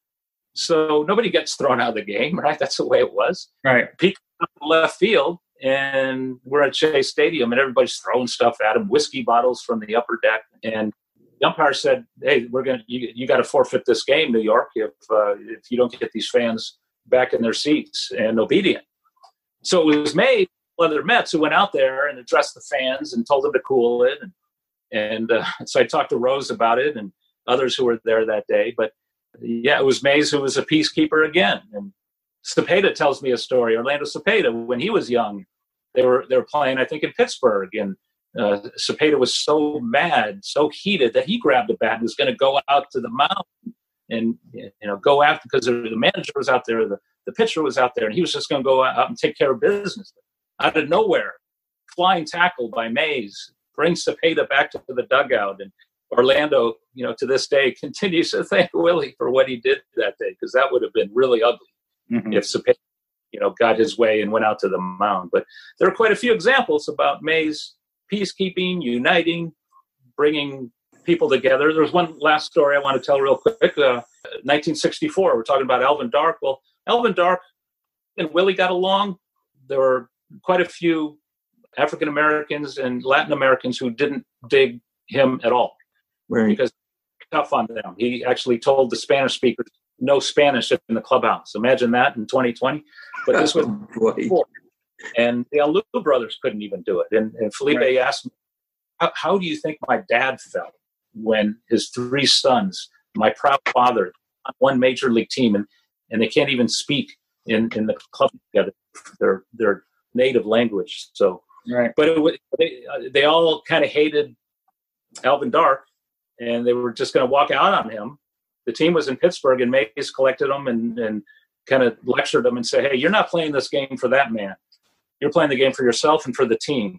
So nobody gets thrown out of the game, right? That's the way it was. Right. Pete comes to left field, and we're at Shea Stadium, and everybody's throwing stuff at him, whiskey bottles from the upper deck. And the umpire said, "Hey, you got to forfeit this game, New York, if you don't get these fans back in their seats and obedient." So it was made other Mets who went out there and addressed the fans and told them to cool it. And so I talked to Rose about it and others who were there that day. But yeah, it was Mays who was a peacekeeper again. And Cepeda tells me a story. Orlando Cepeda, when he was young, they were playing, I think, in Pittsburgh, and Cepeda was so mad, so heated that he grabbed a bat and was going to go out to the mound and go after, because the manager was out there, the pitcher was out there, and he was just going to go out and take care of business. Out of nowhere, flying tackle by Mays brings Cepeda back to the dugout, and Orlando, to this day, continues to thank Willie for what he did that day, because that would have been really ugly if Cepeda, got his way and went out to the mound. But there are quite a few examples about Mays peacekeeping, uniting, bringing people together. There's one last story I want to tell real quick. 1964, we're talking about Alvin Dark. Well, Alvin Dark and Willie got along. There were quite a few African Americans and Latin Americans who didn't dig him at all, right? Because tough on them. He actually told the Spanish speakers no Spanish in the clubhouse. Imagine that in 2020. But this was before. And the Alou brothers couldn't even do it. And Felipe asked me, how do you think my dad felt when his three sons, my proud father, on one major league team, and they can't even speak in the club together, their native language. So, but they all kind of hated Alvin Dark, and they were just going to walk out on him. The team was in Pittsburgh, and Mays collected them and kind of lectured them and said, hey, you're not playing this game for that man. You're playing the game for yourself and for the team.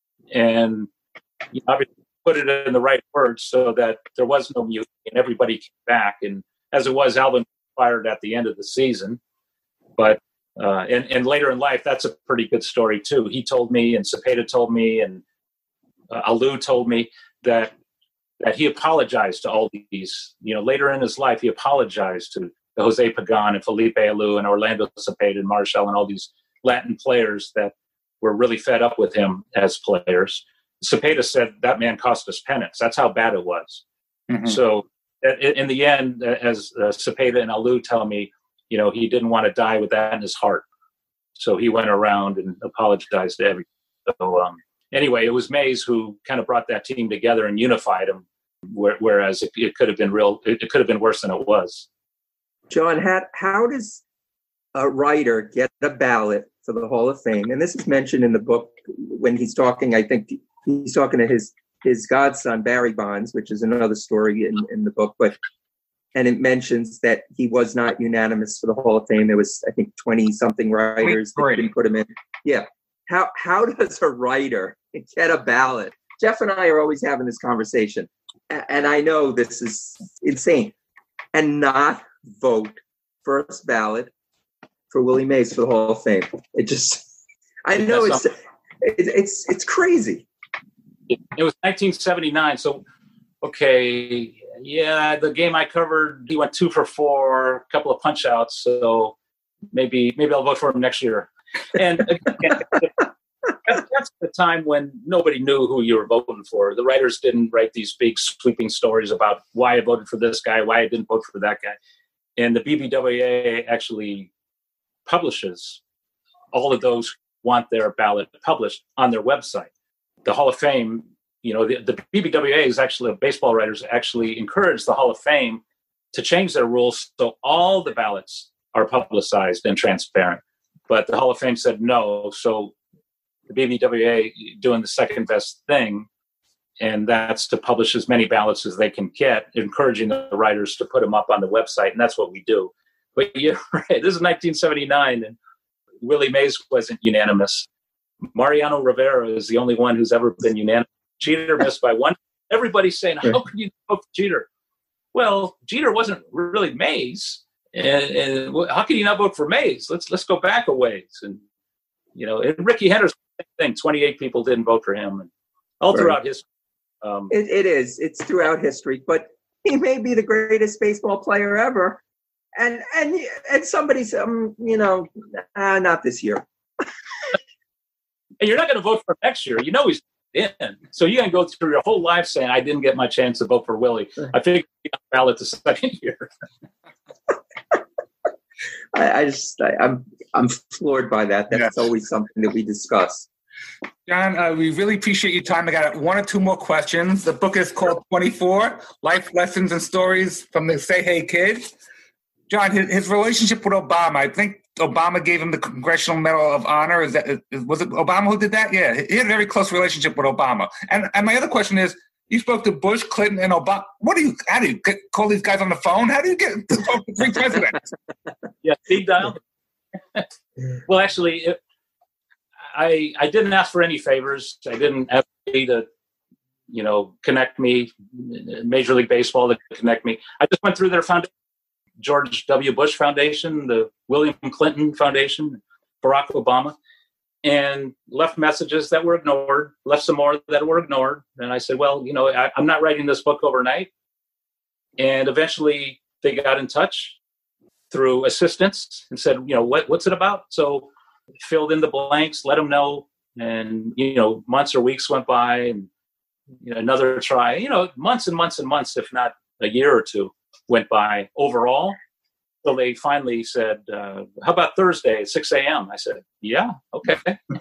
And you obviously put it in the right words so that there was no mutiny and everybody came back. And as it was, Alvin fired at the end of the season. But and later in life, that's a pretty good story too. He told me, and Cepeda told me, and Alou told me that he apologized to all these. Later in his life, he apologized to Jose Pagan and Felipe Alou and Orlando Cepeda and Marshall and all these Latin players that were really fed up with him as players. Cepeda said that man cost us pennants. That's how bad it was. So in the end, as Cepeda and Alou tell me, he didn't want to die with that in his heart. So he went around and apologized to everyone. So anyway, it was Mays who kind of brought that team together and unified them, whereas it could have been it could have been worse than it was. John, how does a writer get a ballot for the Hall of Fame? And this is mentioned in the book when he's talking, I think he's talking to his godson, Barry Bonds, which is another story in the book, and it mentions that he was not unanimous for the Hall of Fame. There was, I think, 20-something writers that didn't put him in. Yeah. How does a writer get a ballot? Jeff and I are always having this conversation, and I know this is insane, and not vote first ballot for Willie Mays for the Hall of Fame. It just, I know it's crazy. It was 1979, so okay, yeah, the game I covered, he went 2 for 4, a couple of punch outs, so maybe I'll vote for him next year. And again, that's the time when nobody knew who you were voting for. The writers didn't write these big sweeping stories about why I voted for this guy, why I didn't vote for that guy. And the BBWA actually publishes all of those who want their ballot published on their website. The Hall of Fame, the BBWA is actually, baseball writers actually encourage the Hall of Fame to change their rules so all the ballots are publicized and transparent. But the Hall of Fame said no, so the BBWA doing the second best thing, and that's to publish as many ballots as they can get, encouraging the writers to put them up on the website, and that's what we do. But you're right, this is 1979, and Willie Mays wasn't unanimous. Mariano Rivera is the only one who's ever been unanimous. Jeter missed by 1. Everybody's saying, how could you vote for Jeter? Well, Jeter wasn't really Mays, and how can you not vote for Mays? Let's go back a ways. And and Ricky Henderson, same thing. 28 people didn't vote for him, and all throughout history. It's throughout history, but he may be the greatest baseball player ever, and somebody's not this year. And you're not going to vote for him next year. He's in. So you're going to go through your whole life saying, I didn't get my chance to vote for Willie. I figured he'd be on the ballot the second year. I'm floored by that. That's always something that we discuss. John, we really appreciate your time. I got 1 or 2 more questions. The book is called 24, Life Lessons and Stories from the Say Hey Kid. John, his relationship with Obama, I think Obama gave him the Congressional Medal of Honor. Was it Obama who did that? Yeah, he had a very close relationship with Obama. And my other question is, you spoke to Bush, Clinton, and Obama. How do you call these guys on the phone? How do you get to talk to three presidents? Yeah, speed dial. Well, actually, I didn't ask for any favors. I didn't ask to, connect me, Major League Baseball to connect me. I just went through their foundation, George W. Bush Foundation, the William Clinton Foundation, Barack Obama, and left messages that were ignored, left some more that were ignored. And I said, well, I'm not writing this book overnight. And eventually they got in touch through assistants and said, what's it about? So filled in the blanks, let them know. And, months or weeks went by and another try, months and months and months, if not a year or two went by overall. So they finally said, how about Thursday at 6 a.m.? I said, yeah, okay.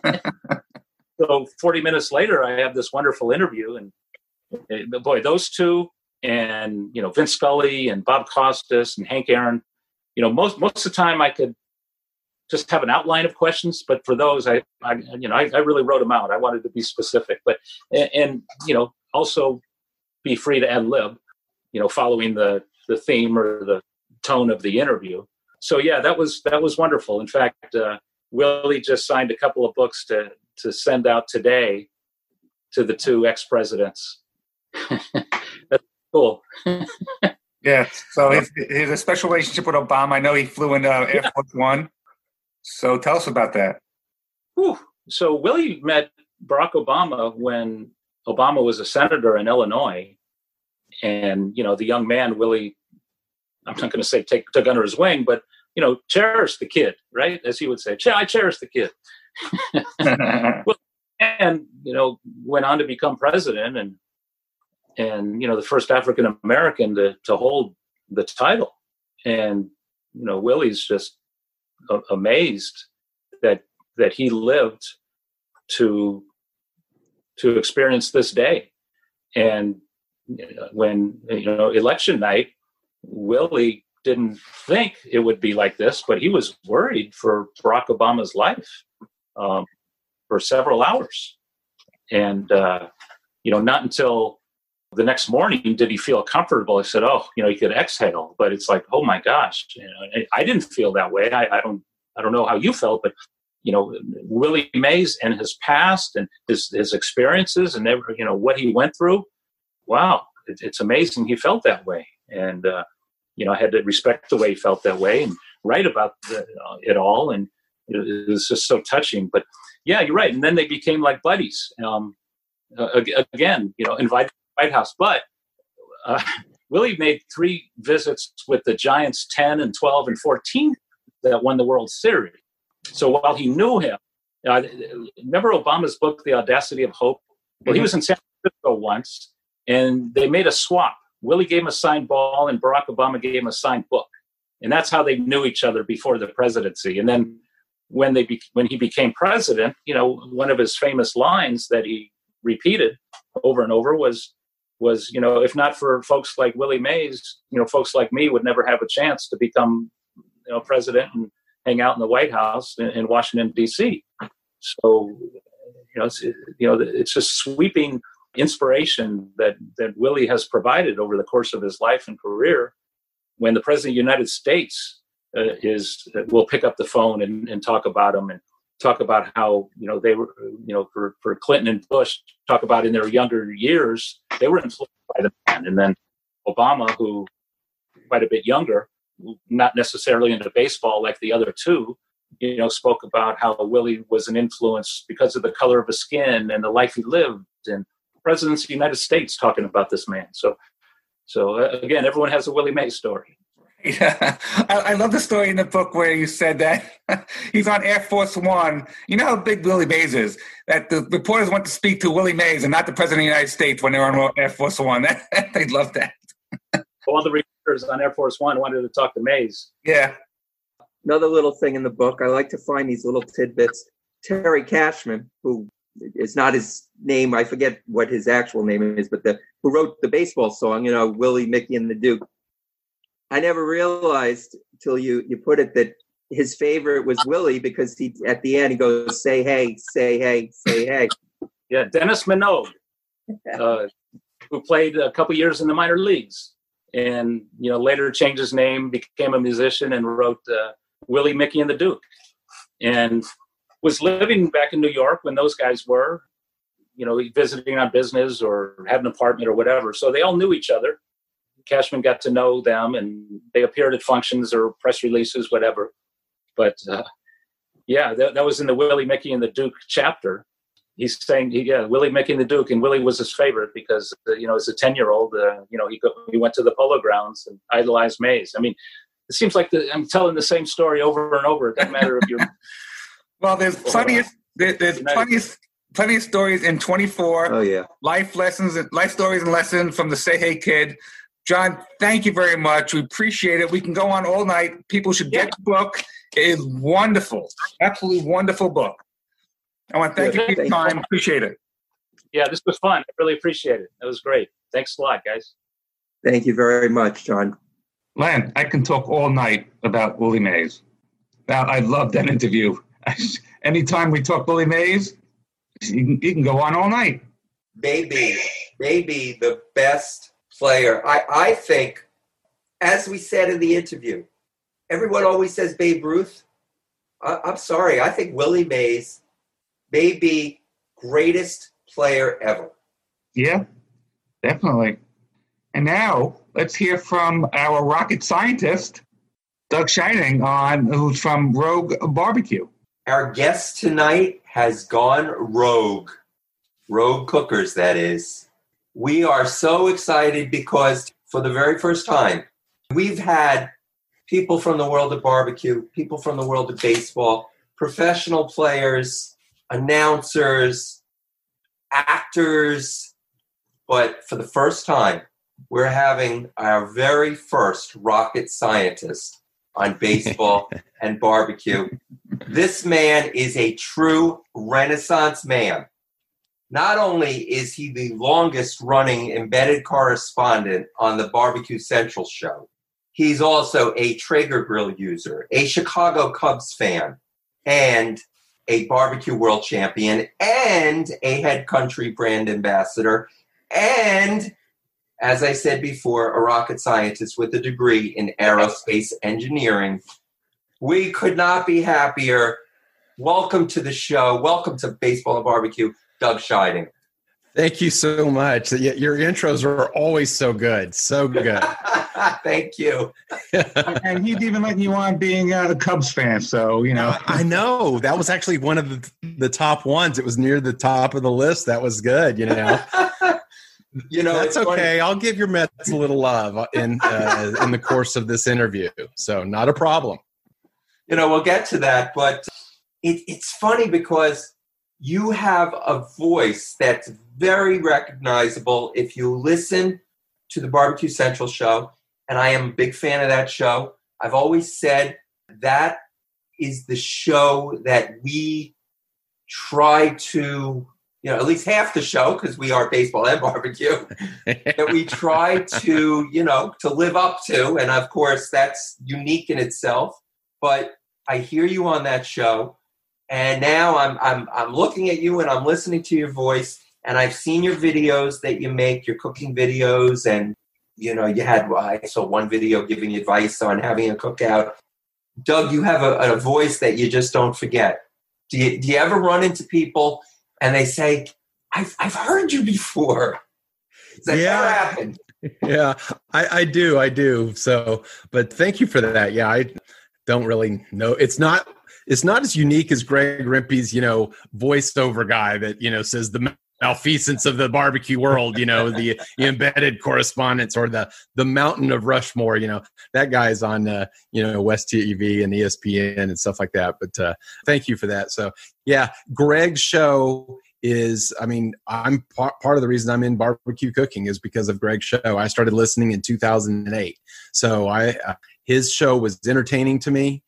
So 40 minutes later, I have this wonderful interview. And boy, those two and, Vince Scully and Bob Costas and Hank Aaron, most of the time I could just have an outline of questions, but for those, I really wrote them out. I wanted to be specific, but, and also be free to ad lib, following the theme or the tone of the interview. So yeah, that was wonderful. In fact, Willie just signed a couple of books to send out today to the two ex-presidents. That's cool. Yeah. So he has a special relationship with Obama. I know he flew in Air Force One. So tell us about that. Whew. So Willie met Barack Obama when Obama was a senator in Illinois. And, the young man, Willie, I'm not going to say took under his wing, but, cherished the kid, right? As he would say, I cherish the kid. Well, and, went on to become president and the first African-American to hold the title. And, Willie's just amazed that he lived to experience this day. And when election night, Willie didn't think it would be like this, but he was worried for Barack Obama's life for several hours. And not until the next morning did he feel comfortable. He said, he could exhale, but it's like, oh my gosh, I didn't feel that way. I don't know how you felt, but Willie Mays and his past and his experiences and what he went through. Wow. It's amazing he felt that way. And, I had to respect the way he felt that way and write about it all. And it was just so touching, but yeah, you're right. And then they became like buddies. Again, invited to the White House, but Willie made 3 visits with the Giants 10 and 12 and 14 that won the World Series. So while he knew him, remember Obama's book, The Audacity of Hope? Well, he was in San Francisco once, and they made a swap. Willie gave him a signed ball, and Barack Obama gave him a signed book. And that's how they knew each other before the presidency. And then when he became president, one of his famous lines that he repeated over and over was, if not for folks like Willie Mays, folks like me would never have a chance to become, president and hang out in the White House in Washington, D.C. So, it's just sweeping inspiration that Willie has provided over the course of his life and career. When the President of the United States will pick up the phone and talk about him and talk about how, they were, for Clinton and Bush, talk about in their younger years, they were influenced by the man. And then Obama, who quite a bit younger, not necessarily into baseball like the other two, spoke about how Willie was an influence because of the color of his skin and the life he lived, and presidents of the United States talking about this man. So again, everyone has a Willie Mays story. Yeah. I love the story in the book where you said that he's on Air Force One. You know how big Willie Mays is, that the reporters went to speak to Willie Mays and not the President of the United States when they were on Air Force One. They love that. All the reporters on Air Force One wanted to talk to Mays. Yeah. Another little thing in the book, I like to find these little tidbits. Terry Cashman, who is not his name, I forget what his actual name is, but who wrote the baseball song, Willie, Mickey, and the Duke. I never realized till you put it that his favorite was Willie because at the end he goes, say hey, say hey, say hey. Yeah, Dennis Minogue, who played a couple years in the minor leagues, and later changed his name, became a musician, and wrote Willie, Mickey, and the Duke, and was living back in New York when those guys were, visiting on business or had an apartment or whatever. So they all knew each other. Cashman got to know them, and they appeared at functions or press releases, whatever. But that was in the Willie, Mickey, and the Duke chapter. He's saying, Willie, Mickey, and the Duke, and Willie was his favorite because, as a 10-year-old, he went to the Polo Grounds and idolized Mays. I mean, it seems like I'm telling the same story over and over. It doesn't matter if you're. Well, there's plenty of stories in 24. Oh yeah, life stories and lessons from the Say Hey Kid. John, thank you very much. We appreciate it. We can go on all night. People should get the book. It is wonderful, absolutely wonderful book. I want to thank you for your time. Appreciate it. Yeah, this was fun. I really appreciate it. That was great. Thanks a lot, guys. Thank you very much, John. Len, I can talk all night about Willie Mays. Now, I love that interview. Anytime we talk Willie Mays, you can go on all night. Maybe the best player. I think, as we said in the interview, everyone always says Babe Ruth. I'm sorry. I think Willie Mays may be greatest player ever. Yeah, definitely. And now let's hear from our rocket scientist, Doug Scheiding, who's from Rogue Barbecue. Our guest tonight has gone rogue. Rogue Cookers, that is. We are so excited because for the very first time, we've had people from the world of barbecue, people from the world of baseball, professional players, announcers, actors, but for the first time, we're having our very first rocket scientist on baseball and barbecue. This man is a true Renaissance man. Not only is he the longest running embedded correspondent on the Barbecue Central show, he's also a Traeger grill user, a Chicago Cubs fan, and a barbecue world champion, and a head country brand ambassador, and, as I said before, a rocket scientist with a degree in aerospace engineering. We could not be happier. Welcome to the show. Welcome to Baseball and Barbecue, Doug Scheiding. Thank you so much. Your intros are always so good. So good. Thank you. And he's even letting you on being a Cubs fan, so, I know. That was actually one of the top ones. It was near the top of the list. That was good, That's okay. Funny. I'll give your Mets a little love in the course of this interview. So not a problem. We'll get to that, but it's funny because you have a voice that's very recognizable if you listen to the Barbecue Central show, and I am a big fan of that show. I've always said that is the show that we try to, at least half the show, because we are Baseball and Barbecue, that we try to, to live up to, and of course that's unique in itself. But I hear you on that show. And now I'm looking at you and I'm listening to your voice, and I've seen your videos that you make, your cooking videos, and I saw one video giving advice on having a cookout. Doug, you have a voice that you just don't forget. Do you ever run into people and they say, I've heard you before? Does that ever happen? Yeah, I do. So, but thank you for that. Yeah, I don't really know. It's not as unique as Greg Rempe's, voiceover guy that, says the malfeasance of the barbecue world, the embedded correspondents, or the mountain of Rushmore, that guy's on, West TV and ESPN and stuff like that. But thank you for that. So, yeah, Greg's show is, I'm part of the reason I'm in barbecue cooking is because of Greg's show. I started listening in 2008. So his show was entertaining to me.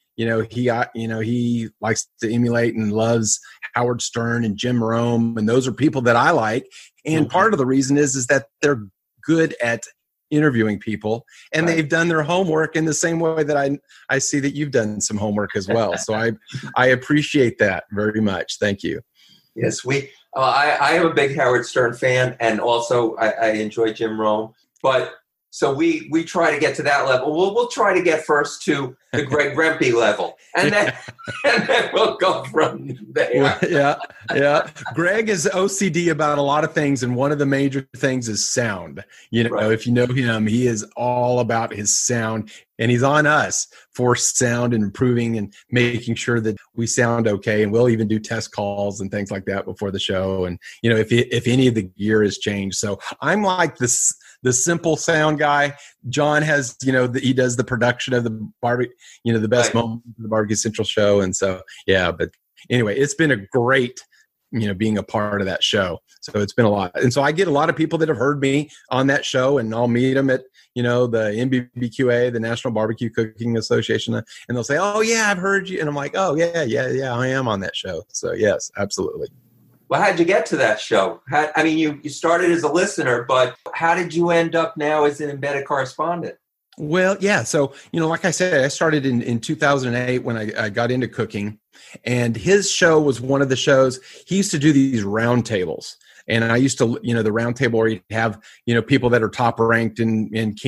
He likes to emulate and loves Howard Stern and Jim Rome, and those are people that I like. And part of the reason is that they're good at, interviewing people, and they've done their homework in the same way that I see that you've done some homework as well. So I appreciate that very much. Thank you. Yes, I am a big Howard Stern fan, and also I enjoy Jim Rome. But so we try to get to that level. We'll try to get first to the Greg Rempe level, and then we'll go from there. Yeah. Greg is OCD about a lot of things, and one of the major things is sound. Right. If you know him, he is all about his sound, and he's on us for sound and improving and making sure that we sound okay. And we'll even do test calls and things like that before the show. And if any of the gear has changed, so I'm like the simple sound guy. John has, he does the production of the barbecue, the best moments of the Barbecue Central show. And so, yeah, but anyway, it's been a great, being a part of that show. So it's been a lot. And so I get a lot of people that have heard me on that show, and I'll meet them at, the NBBQA, the National Barbecue Cooking Association. And they'll say, oh yeah, I've heard you. And I'm like, oh yeah, I am on that show. So yes, absolutely. Well, how'd you get to that show? You started as a listener, but how did you end up now as an embedded correspondent? Well, yeah. So, like I said, I started in 2008 when I got into cooking, and his show was one of the shows. He used to do these roundtables, and I used to, the roundtable where you'd have, people that are top ranked in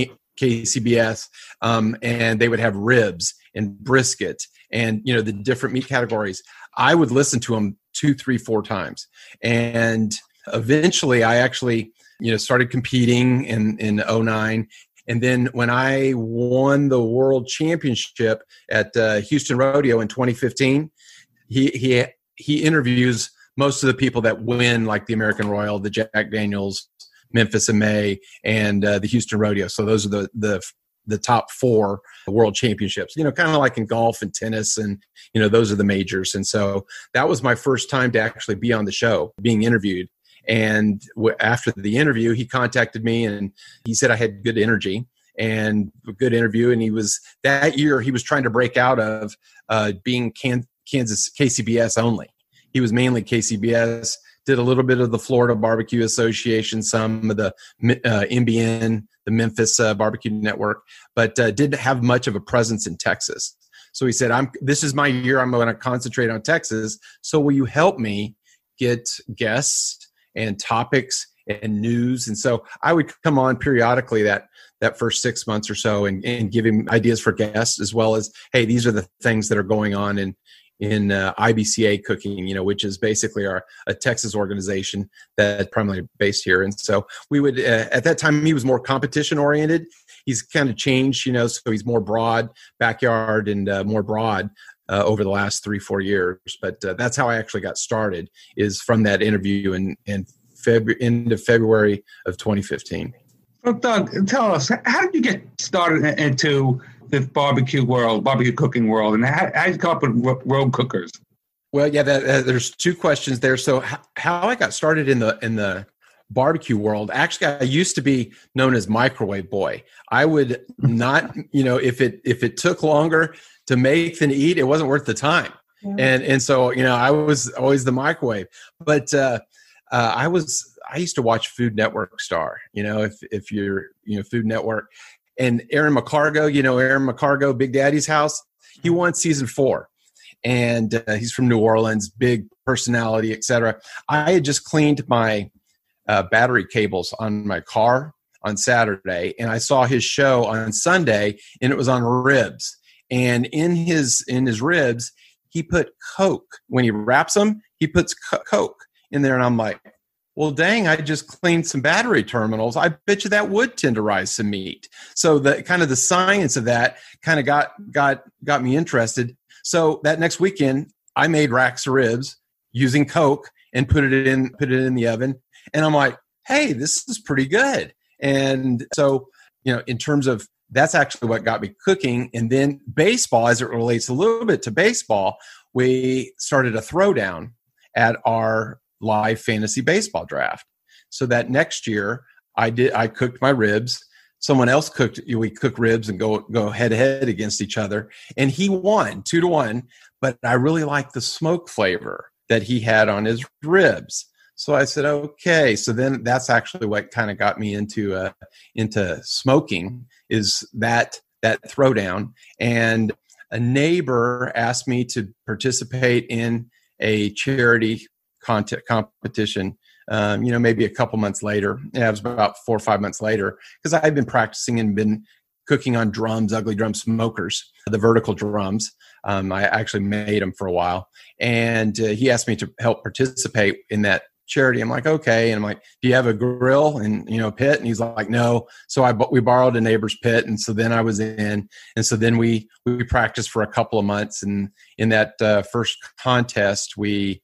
KCBS, and they would have ribs and brisket and, the different meat categories. I would listen to them 2, 3, 4 times. And eventually I actually, started competing in 2009. And then when I won the world championship at Houston Rodeo in 2015, he interviews most of the people that win, like the American Royal, the Jack Daniels, Memphis in May, and the Houston Rodeo. So those are the top 4 world championships, kind of like in golf and tennis, and, those are the majors. And so that was my first time to actually be on the show, being interviewed. And after the interview, he contacted me and he said I had good energy and a good interview. And that year he was trying to break out of being Kansas KCBS only. He was mainly KCBS, did a little bit of the Florida Barbecue Association, some of the MBN, the Memphis Barbecue Network, but didn't have much of a presence in Texas. So he said, this is my year. I'm going to concentrate on Texas. So will you help me get guests and topics and news? And so I would come on periodically that first 6 months or so and give him ideas for guests, as well as, hey, these are the things that are going on in IBCA Cooking, which is basically a Texas organization that's primarily based here. And so we would, at that time, he was more competition oriented. He's kind of changed, so he's more broad backyard and more broad over the last 3-4 years. But that's how I actually got started, is from that interview in end of February of 2015. Well, Doug, tell us, how did you get started into the barbecue cooking world, and how did you come up with Rogue Cookers? Well, yeah, there's 2 questions there. So how I got started in the barbecue world, actually, I used to be known as Microwave Boy. I would not, if it took longer to make than eat, it wasn't worth the time. Yeah. And so, I was always the microwave. But I used to watch Food Network Star, if you're, Food Network. And Aaron McCargo, Aaron McCargo, Big Daddy's House, he won season 4. And he's from New Orleans, big personality, etc. I had just cleaned my battery cables on my car on Saturday, and I saw his show on Sunday, and it was on ribs. And in his ribs, he put Coke. When he wraps them, he puts Coke in there. And I'm like, well, dang, I just cleaned some battery terminals. I bet you that would tenderize some meat. So the kind of the science of that kind of got me interested. So that next weekend, I made racks of ribs using Coke and put it in the oven. And I'm like, hey, this is pretty good. And so, in terms of, that's actually what got me cooking. And then baseball, as it relates a little bit to baseball, we started a throwdown at our live fantasy baseball draft. So that next year I cooked my ribs. Someone else we cook ribs and go head to head against each other. And he won 2-1, but I really liked the smoke flavor that he had on his ribs. So I said, okay. So then that's actually what kind of got me into smoking, is that throwdown. And a neighbor asked me to participate in a charity competition. Maybe a couple months later. Yeah, it was about 4 or 5 months later, because I had been practicing and been cooking on drums, ugly drum smokers, the vertical drums. I actually made them for a while. And he asked me to help participate in that charity. I'm like, okay. And I'm like, do you have a grill and, pit? And he's like, no. So we borrowed a neighbor's pit. And so then I was in. And so then we practiced for a couple of months. And in that first contest, it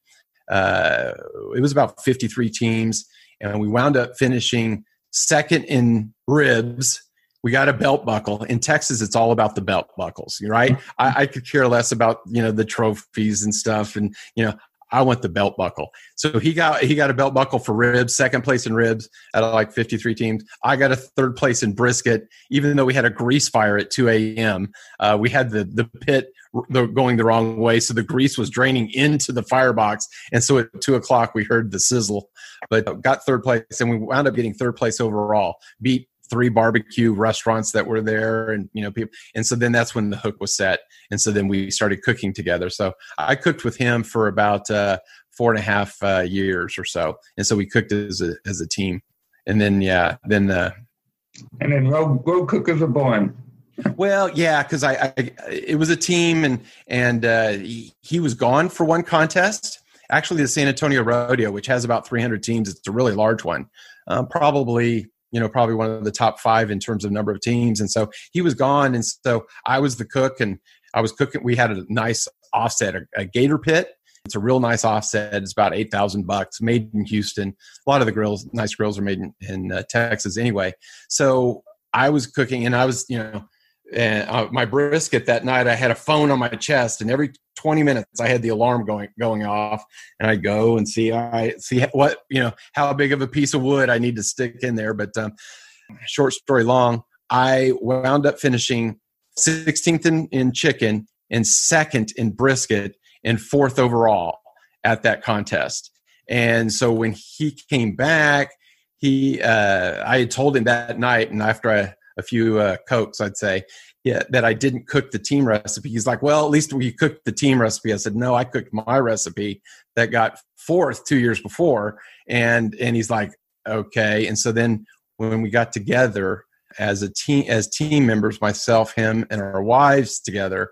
was about 53 teams. And we wound up finishing second in ribs. We got a belt buckle. In Texas, it's all about the belt buckles, right? I could care less about, the trophies and stuff. And, I want the belt buckle. So he got a belt buckle for ribs, second place in ribs out of like 53 teams. I got a third place in brisket, even though we had a grease fire at 2 a.m. We had the pit going the wrong way, so the grease was draining into the firebox. And so at 2 o'clock, we heard the sizzle, but got third place. And we wound up getting third place overall, beat 3 barbecue restaurants that were there, and people. And so then that's when the hook was set. And so then we started cooking together. So I cooked with him for about 4.5 years or so. And so we cooked as a team. And then and then road cookers were born. Well, yeah, because it was a team, and he was gone for one contest. Actually, the San Antonio Rodeo, which has about 300 teams, it's a really large one. Probably one of the top 5 in terms of number of teams. And so he was gone. And so I was the cook, and I was cooking. We had a nice offset, a gator pit. It's a real nice offset. It's about $8,000, made in Houston. A lot of the nice grills are made in Texas anyway. So I was cooking, and I was, my brisket that night, I had a phone on my chest, and every 20 minutes I had the alarm going off, and I go and see what, how big of a piece of wood I need to stick in there. But short story long, I wound up finishing 16th in chicken and 2nd in brisket and 4th overall at that contest. And so when he came back, I had told him that night, and after a few Cokes, I'd say, that I didn't cook the team recipe. He's like, well, at least we cooked the team recipe. I said, no, I cooked my recipe that got 4th 2 years before. And he's like, okay. And so then when we got together as team members, myself, him, and our wives together,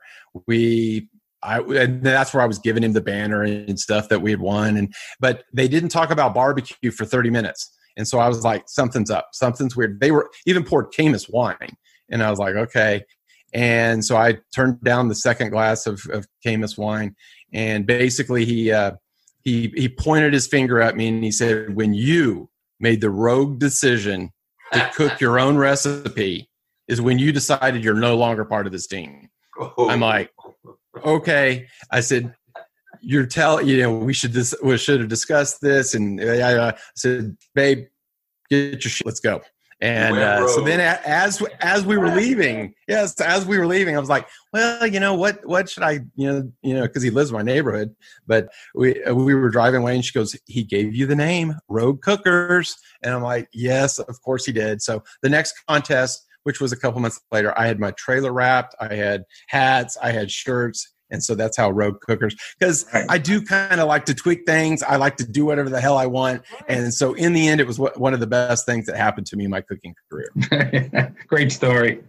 and that's where I was giving him the banner and stuff that we had won. But they didn't talk about barbecue for 30 minutes. And so I was like, something's up. Something's weird. They were even poured Caymus wine. And I was like, okay. And so I turned down the second glass of Caymus wine. And basically he pointed his finger at me, and he said, when you made the rogue decision to cook your own recipe is when you decided you're no longer part of this team. I'm like, okay. I said, we should have discussed this. And I said, babe, get your shit, let's go. And so then as we were leaving, I was like, well, what should I, because he lives in my neighborhood, but we were driving away, and she goes, he gave you the name Rogue Cookers. And I'm like, yes, of course he did. So the next contest, which was a couple months later, I had my trailer wrapped, I had hats, I had shirts. And so that's how Rogue Cookers, because I do kind of like to tweak things. I like to do whatever the hell I want. And so in the end, it was one of the best things that happened to me in my cooking career. Great story.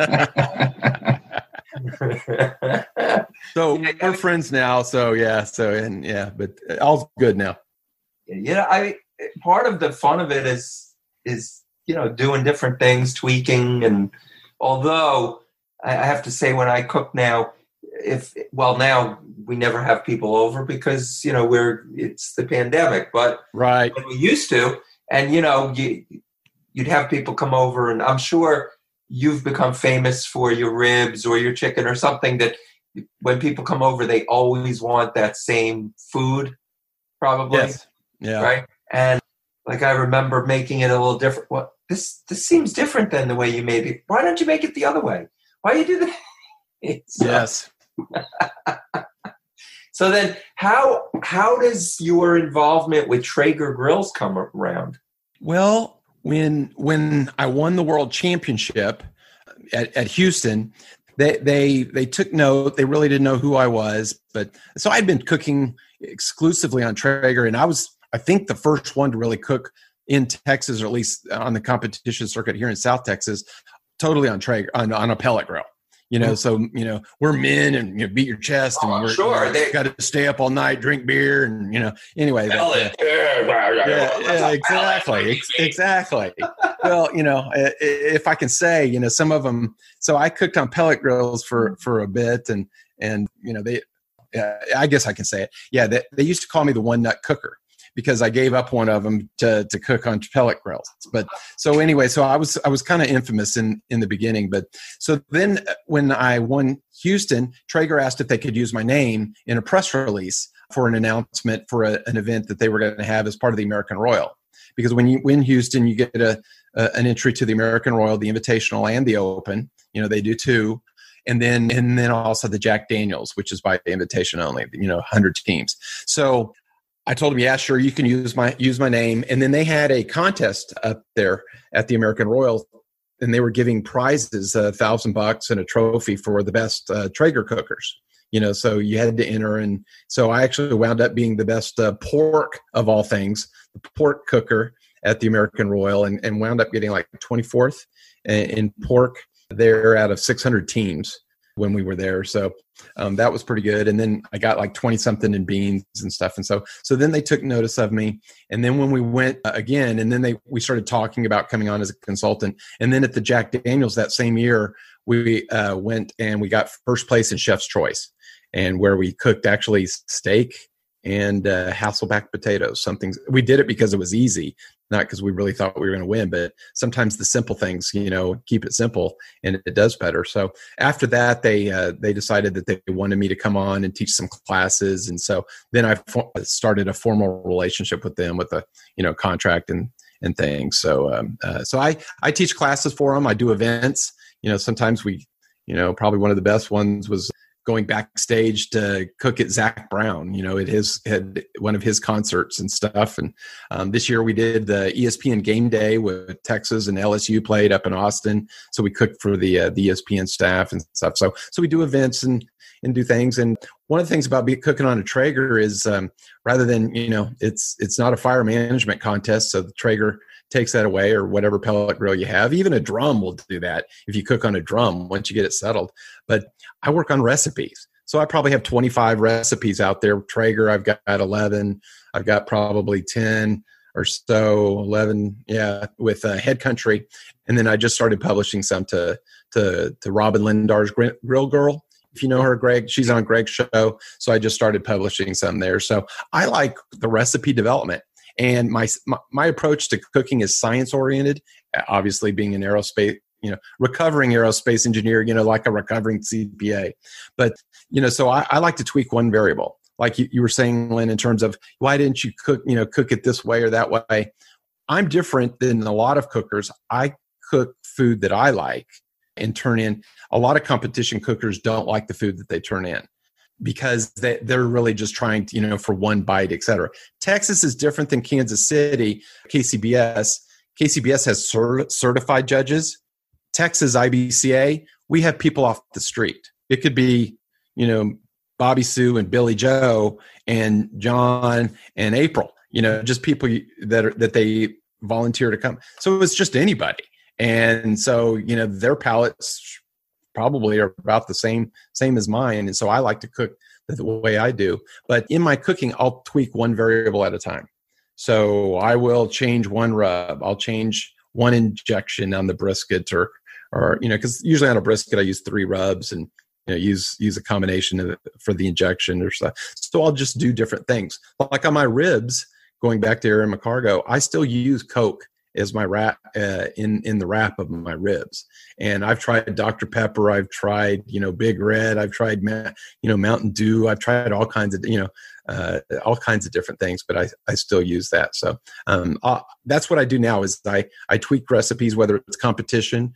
So we're friends now. So but all's good now. Part of the fun of it is doing different things, tweaking. And although I have to say, when I cook now, now we never have people over because it's the pandemic, but right when we used to, and you'd have people come over, and I'm sure you've become famous for your ribs or your chicken or something that when people come over, they always want that same food, probably. Yes. Yeah. Right. And like, I remember making it a little different. Well, this seems different than the way you made it. Why don't you make it the other way? Why do you do that? Yes. So then how does your involvement with Traeger grills come around? Well, when I won the world championship at Houston, they took note. They really didn't know who I was, but so I'd been cooking exclusively on Traeger, and I was, I think, the first one to really cook in Texas, or at least on the competition circuit here in South Texas, totally on Traeger, on a pellet grill. So we're men, and beat your chest, and we're got to stay up all night, drink beer, and anyway. Exactly. Well, if I can say, some of them. So I cooked on pellet grills for a bit, and they. I guess I can say it. Yeah, they used to call me the one nut cooker, because I gave up one of them to cook on pellet grills. But so anyway, so I was kind of infamous in the beginning. But so then when I won Houston, Traeger asked if they could use my name in a press release for an announcement for an event that they were going to have as part of the American Royal. Because when you win Houston, you get an entry to the American Royal, the Invitational, and the Open. They do too. And then also the Jack Daniels, which is by invitation only, 100 teams. So I told him, yeah, sure, you can use my name. And then they had a contest up there at the American Royal, and they were giving prizes, $1,000 and a trophy for the best Traeger cookers. So you had to enter. And so I actually wound up being the best pork of all things, the pork cooker at the American Royal, and wound up getting like 24th in pork there out of 600 teams when we were there. So that was pretty good. And then I got like 20 something in beans and stuff. And so then they took notice of me. And then when we went again, and then we started talking about coming on as a consultant. And then at the Jack Daniels that same year, we went and we got first place in Chef's Choice, and where we cooked actually steak and Hasselback potatoes. We did it because it was easy, not because we really thought we were going to win, but sometimes the simple things, keep it simple, and it does better. So after that, they decided that they wanted me to come on and teach some classes. And so then I started a formal relationship with them with a, contract and things. So, so I teach classes for them. I do events, sometimes we, probably one of the best ones was going backstage to cook at Zach Brown, at one of his concerts and stuff. And this year we did the ESPN Game Day with Texas, and LSU played up in Austin. So we cooked for the ESPN staff and stuff. So we do events and do things. And one of the things about cooking on a Traeger is rather than, it's not a fire management contest. So the Traeger takes that away, or whatever pellet grill you have. Even a drum will do that if you cook on a drum once you get it settled. But I work on recipes. So I probably have 25 recipes out there. Traeger, I've got 11. I've got probably 10 or so, 11, with Head Country. And then I just started publishing some to Robin Lindar's Grill Girl. If you know her, Greg, she's on Greg's show. So I just started publishing some there. So I like the recipe development. And my approach to cooking is science-oriented, obviously being an aerospace, recovering aerospace engineer, like a recovering CPA. But, so I like to tweak one variable. Like you were saying, Lynn, in terms of why didn't you cook it this way or that way? I'm different than a lot of cookers. I cook food that I like and turn in. A lot of competition cookers don't like the food that they turn in, because they're really just trying to, for one bite, et cetera. Texas is different than Kansas City, KCBS. KCBS has certified judges. Texas, IBCA, we have people off the street. It could be, Bobby Sue and Billy Joe and John and April, just people that they volunteer to come. So it's just anybody. And so, their palates probably are about the same as mine. And so I like to cook the way I do. But in my cooking, I'll tweak one variable at a time. So I will change one rub. I'll change one injection on the brisket or because usually on a brisket I use 3 rubs and use a combination for the injection or stuff. So I'll just do different things. Like on my ribs, going back to Aaron McCargo, I still use Coke as my wrap in the wrap of my ribs. And I've tried Dr. Pepper. I've tried, Big Red. I've tried, Mountain Dew. I've tried all kinds of, all kinds of different things, but I still use that. So that's what I do now is I tweak recipes, whether it's competition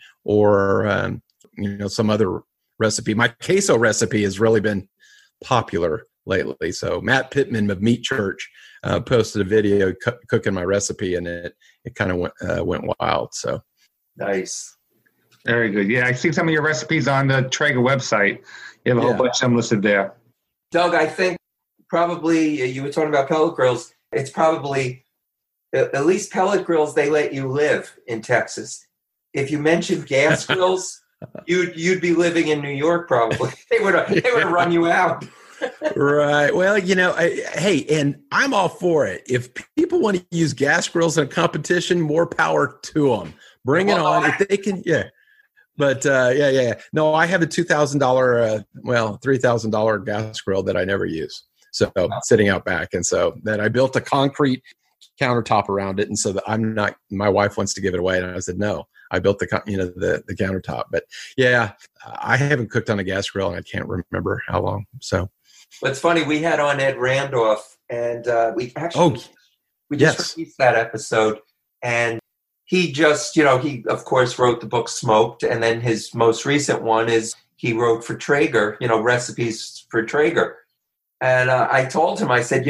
or, some other recipe. My queso recipe has really been popular lately. So Matt Pittman of Meat Church posted a video cooking my recipe, and it kind of went wild. So Nice. Very good. Yeah, I see some of your recipes on the Traeger website. You have a whole bunch of them listed there. Doug, I think probably you were talking about pellet grills. It's probably, at least pellet grills, they let you live in Texas. If you mentioned gas grills, you'd be living in New York probably. They would have run you out. Right. Well, hey, and I'm all for it. If people want to use gas grills in a competition, more power to them. Bring it on. If they can, yeah. But yeah. No, I have a $2,000, $3,000 gas grill that I never use. So sitting out back, and so then I built a concrete countertop around it, and so that I'm not. My wife wants to give it away, and I said no. I built the countertop, but yeah, I haven't cooked on a gas grill, and I can't remember how long. So, but it's funny. We had on Ed Randolph, and we just released that episode, and he just, he of course wrote the book Smoked, and then his most recent one is he wrote for Traeger, recipes for Traeger, and I told him, I said,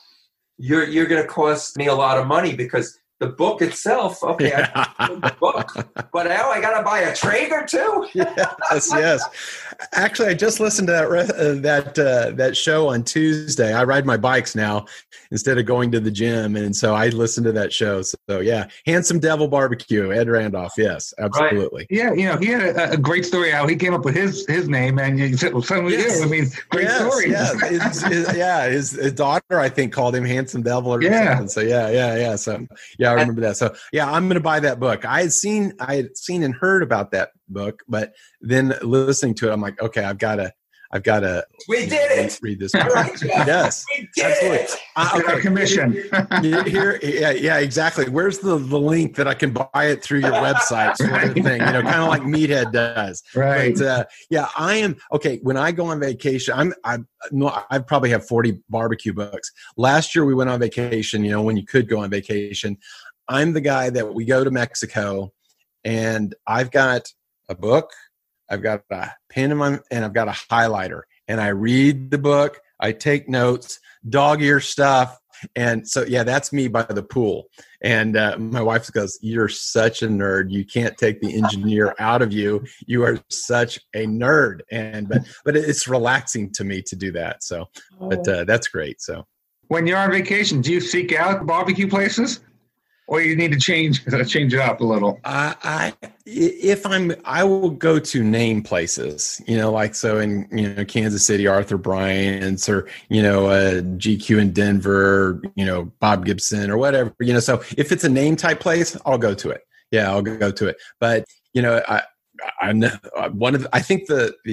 you're going to cost me a lot of money because the book itself, okay, I the book, but now I got to buy a Traeger too. Yes. Actually, I just listened to that show on Tuesday. I ride my bikes now instead of going to the gym, and so I listened to that show. So yeah, Handsome Devil Barbecue, Ed Randolph. Yes, absolutely. Right. Yeah, he had a great story how he came up with his name, and you said, "Well, so you." I mean, great story. Yeah, his daughter, I think, called him Handsome Devil or something. So yeah. So yeah. I remember that. So yeah, I'm going to buy that book. I had seen and heard about that book, but then listening to it, I'm like, okay, I've got to. We did it. Read this book. Yes, we did it. Okay, commission. Here, yeah, exactly. Where's the link that I can buy it through your website, sort of thing? Kind of like Meathead does. Right. But yeah, I am okay. When I go on vacation, I probably have 40 barbecue books. Last year we went on vacation. When you could go on vacation, I'm the guy that we go to Mexico, and I've got a book. I've got a pen and I've got a highlighter, and I read the book. I take notes, dog ear stuff. And so, yeah, that's me by the pool. And my wife goes, "You're such a nerd. You can't take the engineer out of you. You are such a nerd." But it's relaxing to me to do that. So, but that's great. So when you're on vacation, do you seek out barbecue places? Or you need to change it up a little. I will go to name places, like so in Kansas City, Arthur Bryant's, or GQ in Denver, Bob Gibson or whatever. So if it's a name type place, I'll go to it. Yeah, I'll go to it. But I know I think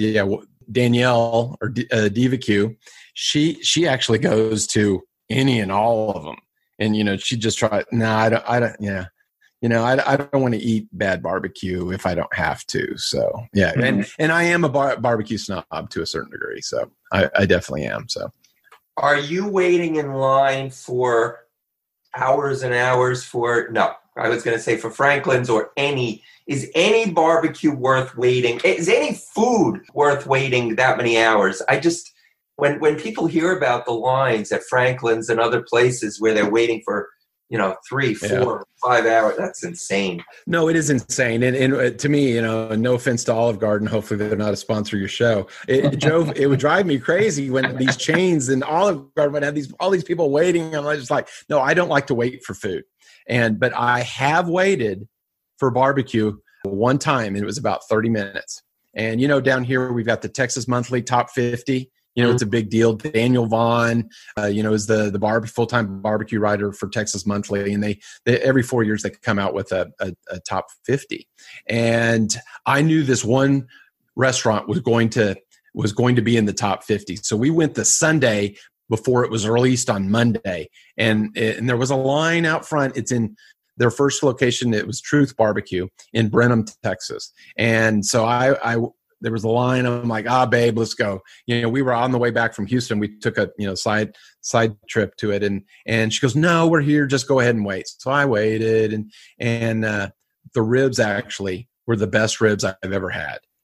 Danielle or Diva Q, she actually goes to any and all of them. And, she just tried, I don't want to eat bad barbecue if I don't have to. So, yeah. Mm-hmm. And I am a barbecue snob to a certain degree. So I definitely am. So are you waiting in line for hours and hours for Franklin's or is any barbecue worth waiting? Is any food worth waiting that many hours? When people hear about the lines at Franklin's and other places where they're waiting for, 3, 4, 5 hours, that's insane. No, it is insane. And to me, no offense to Olive Garden, hopefully they're not a sponsor of your show. It would drive me crazy when these chains and Olive Garden would have all these people waiting. I'm just like, no, I don't like to wait for food. But I have waited for barbecue one time, and it was about 30 minutes. And, down here we've got the Texas Monthly Top 50. It's a big deal. Daniel Vaughn, is the full-time barbecue writer for Texas Monthly, and they every 4 years they come out with a top 50. And I knew this one restaurant was going to be in the top 50. So we went the Sunday before it was released on Monday, and there was a line out front. It's in their first location. It was Truth Barbecue in Brenham, Texas, and so there was a line. I'm like, babe, let's go. We were on the way back from Houston. We took a, side trip to it. And she goes, "No, we're here. Just go ahead and wait." So I waited, and the ribs actually were the best ribs I've ever had.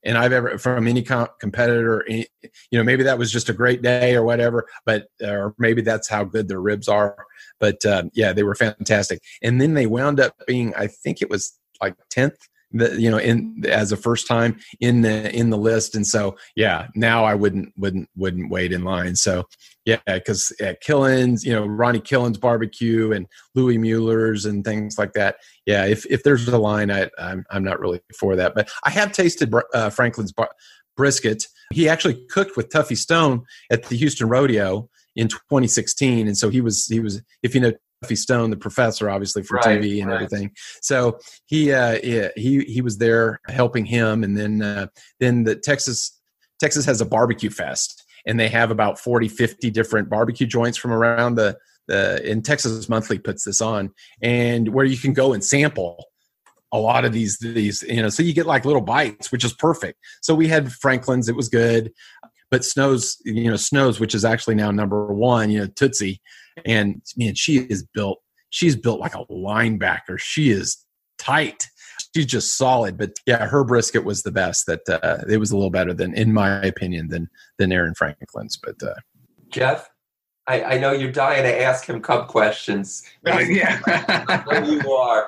and I've ever from any competitor. Maybe that was just a great day or whatever, but or maybe that's how good their ribs are. But they were fantastic. And then they wound up being, I think it was like 10th, as a first time in the list. And so, now I wouldn't wait in line. So because at Killen's, Ronnie Killen's barbecue and Louis Mueller's and things like that. Yeah. If there's a line, I'm not really for that, but I have tasted Franklin's brisket. He actually cooked with Tuffy Stone at the Houston Rodeo in 2016. And so he was, if you know Tuffy Stone, the professor, obviously for TV and everything. So he was there helping him. And then the Texas has a barbecue fest, and they have about 40, 50 different barbecue joints from around and Texas Monthly puts this on, and where you can go and sample a lot of these, so you get like little bites, which is perfect. So we had Franklin's, it was good. But Snow's, which is actually now number one, Tootsie. And man, she's built like a linebacker. She is tight. She's just solid. But her brisket was the best. That it was a little better than, in my opinion, than Aaron Franklin's. But Jeff, I know you're dying to ask him Cub questions. Yeah, I know you are.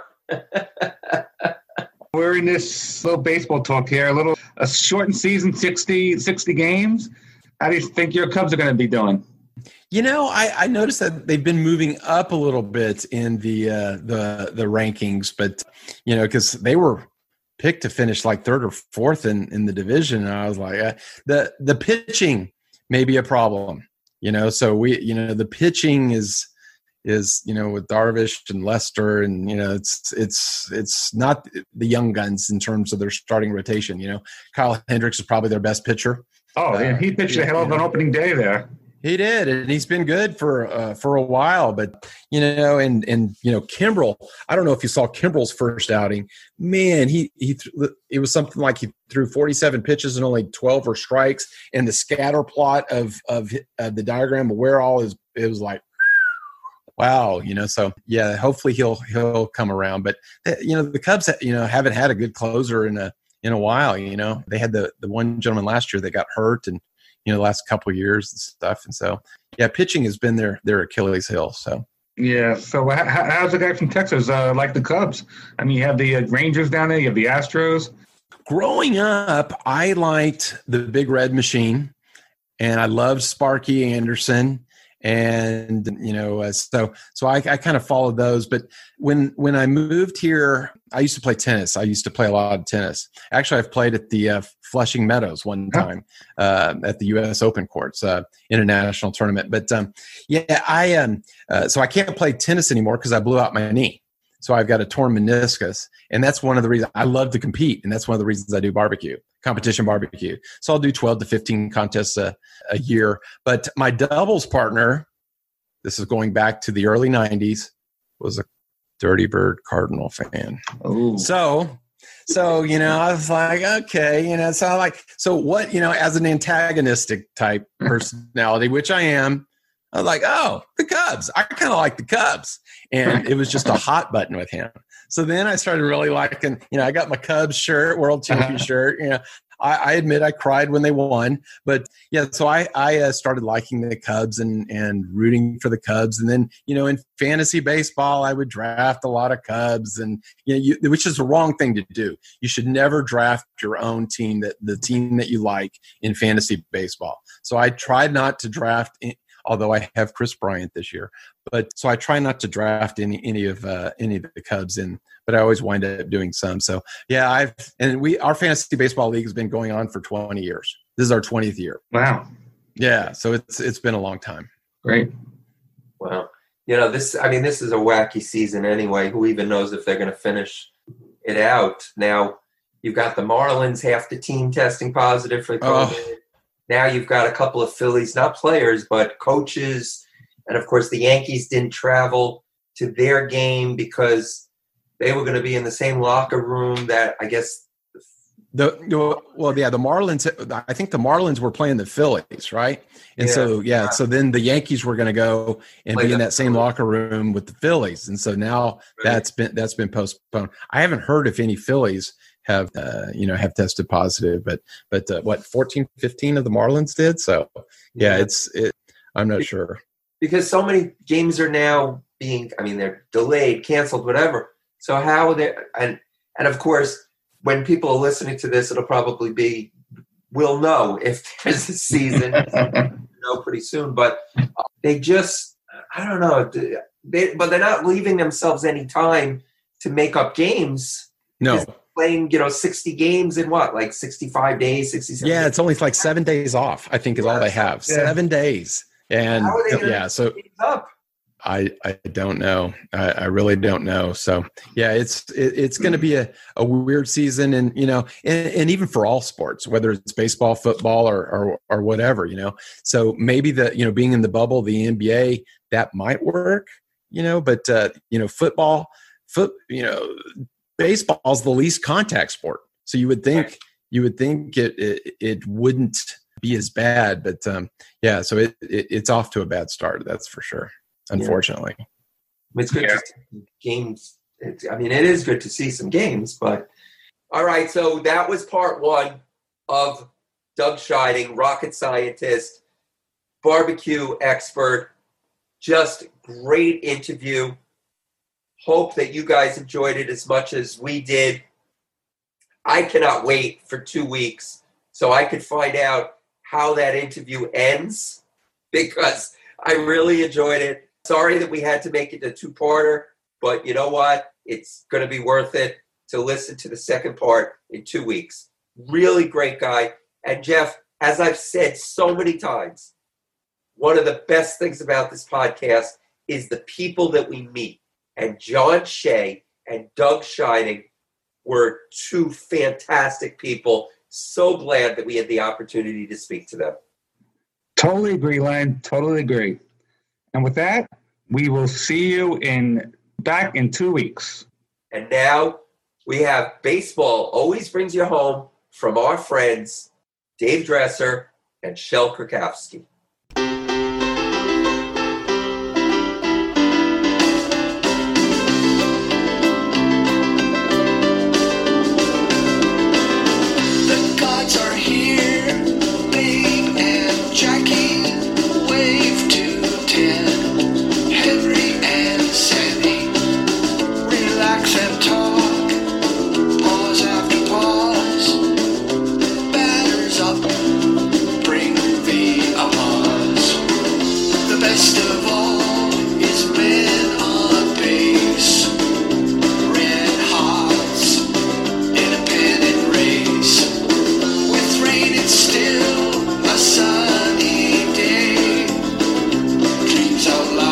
We're in this little baseball talk here. A shortened season, 60 games. How do you think your Cubs are going to be doing? I noticed that they've been moving up a little bit in the rankings, but because they were picked to finish like third or fourth in the division, and I was like, the pitching may be a problem. So we, the pitching is with Darvish and Lester, and it's not the young guns in terms of their starting rotation. Kyle Hendricks is probably their best pitcher. Oh, yeah, he pitched a hell of an opening day there. He did, and he's been good for a while. But and Kimbrel, I don't know if you saw Kimbrel's first outing. Man, it was something like he threw 47 pitches and only 12 were strikes. And the scatter plot of the diagram of where all it was like, wow, So hopefully he'll come around. But the Cubs, haven't had a good closer in a while. They had the one gentleman last year that got hurt, and the last couple of years and stuff. And so, pitching has been their Achilles heel. So, So how's the guy from Texas like the Cubs? I mean, you have the Rangers down there, you have the Astros. Growing up, I liked the Big Red Machine, and I loved Sparky Anderson. And, so I kind of followed those. But when I moved here, I used to play tennis. I used to play a lot of tennis. Actually, I've played at the Flushing Meadows one time at the U.S. Open courts in a national tournament. But, so I can't play tennis anymore because I blew out my knee. So I've got a torn meniscus. And that's one of the reasons I love to compete. And that's one of the reasons I do competition barbecue. So I'll do 12 to 15 contests a year. But my doubles partner, this is going back to the early 90s, was a Dirty Bird Cardinal fan. Ooh. So I was like, okay, so what, as an antagonistic type personality, which I am, I was like, oh, the Cubs. I kind of like the Cubs. And it was just a hot button with him. So then I started really liking, I got my Cubs shirt, World Champion shirt. I admit I cried when they won. But, so I started liking the Cubs and rooting for the Cubs. And then, in fantasy baseball, I would draft a lot of Cubs. And, which is the wrong thing to do. You should never draft your own team, the team that you like in fantasy baseball. So I tried not to draft although I have Chris Bryant this year. But so I try not to draft any of the Cubs in, but I always wind up doing some. So our fantasy baseball league has been going on for 20 years. This is our 20th year. Wow. Yeah. So it's been a long time. Great. Wow. This is a wacky season anyway. Who even knows if they're going to finish it out? Now you've got the Marlins, half the team testing positive for COVID. Now you've got a couple of Phillies, not players, but coaches. And, of course, the Yankees didn't travel to their game because they were going to be in the same locker room that, I guess. The Marlins, I think the Marlins were playing the Phillies, right? And so then the Yankees were going to go and be in that same locker room with the Phillies. And so now that's been postponed. I haven't heard if any Phillies have tested positive, but what 14, 15 of the Marlins did. So yeah, I'm not sure, because so many games are now they're delayed, canceled, whatever. So how they and of course, when people are listening to this, it'll probably we'll know if there's a season, pretty soon. But they just, I don't know, but they're not leaving themselves any time to make up games. No. Playing, 60 games in what, 65 days, 67 Yeah, days? it's only like 7 days off, I think, is all they have. Yeah. 7 days. And how are they gonna so keep things up? I don't know. I really don't know. So yeah, it's going to be a weird season, and and even for all sports, whether it's baseball, football, or whatever, So maybe being in the bubble, the NBA, that might work, but football, baseball's the least contact sport, so you would think it wouldn't be as bad, but so it's off to a bad start, that's for sure. Unfortunately, it's good to see games. It is good to see some games, but all right. So that was part one of Doug Scheiding, rocket scientist, barbecue expert. Just great interview. Hope that you guys enjoyed it as much as we did. I cannot wait for 2 weeks so I could find out how that interview ends, because I really enjoyed it. Sorry that we had to make it a two-parter, but you know what? It's going to be worth it to listen to the second part in 2 weeks. Really great guy. And Jeff, as I've said so many times, one of the best things about this podcast is the people that we meet. And John Shea and Doug Scheiding were two fantastic people. So glad that we had the opportunity to speak to them. Totally agree, Len. Totally agree. And with that, we will see you back in 2 weeks. And now we have Baseball Always Brings You Home from our friends Dave Dresser and Shel Krakowski. The gods are here, Babe and Jackie, wave to 10. Henry and Sandy, relax and talk, pause after pause, batters up, bring the applause. The best of all is men on base, red hots in a pennant race. With rain it's still a sunny day, dreams out loud.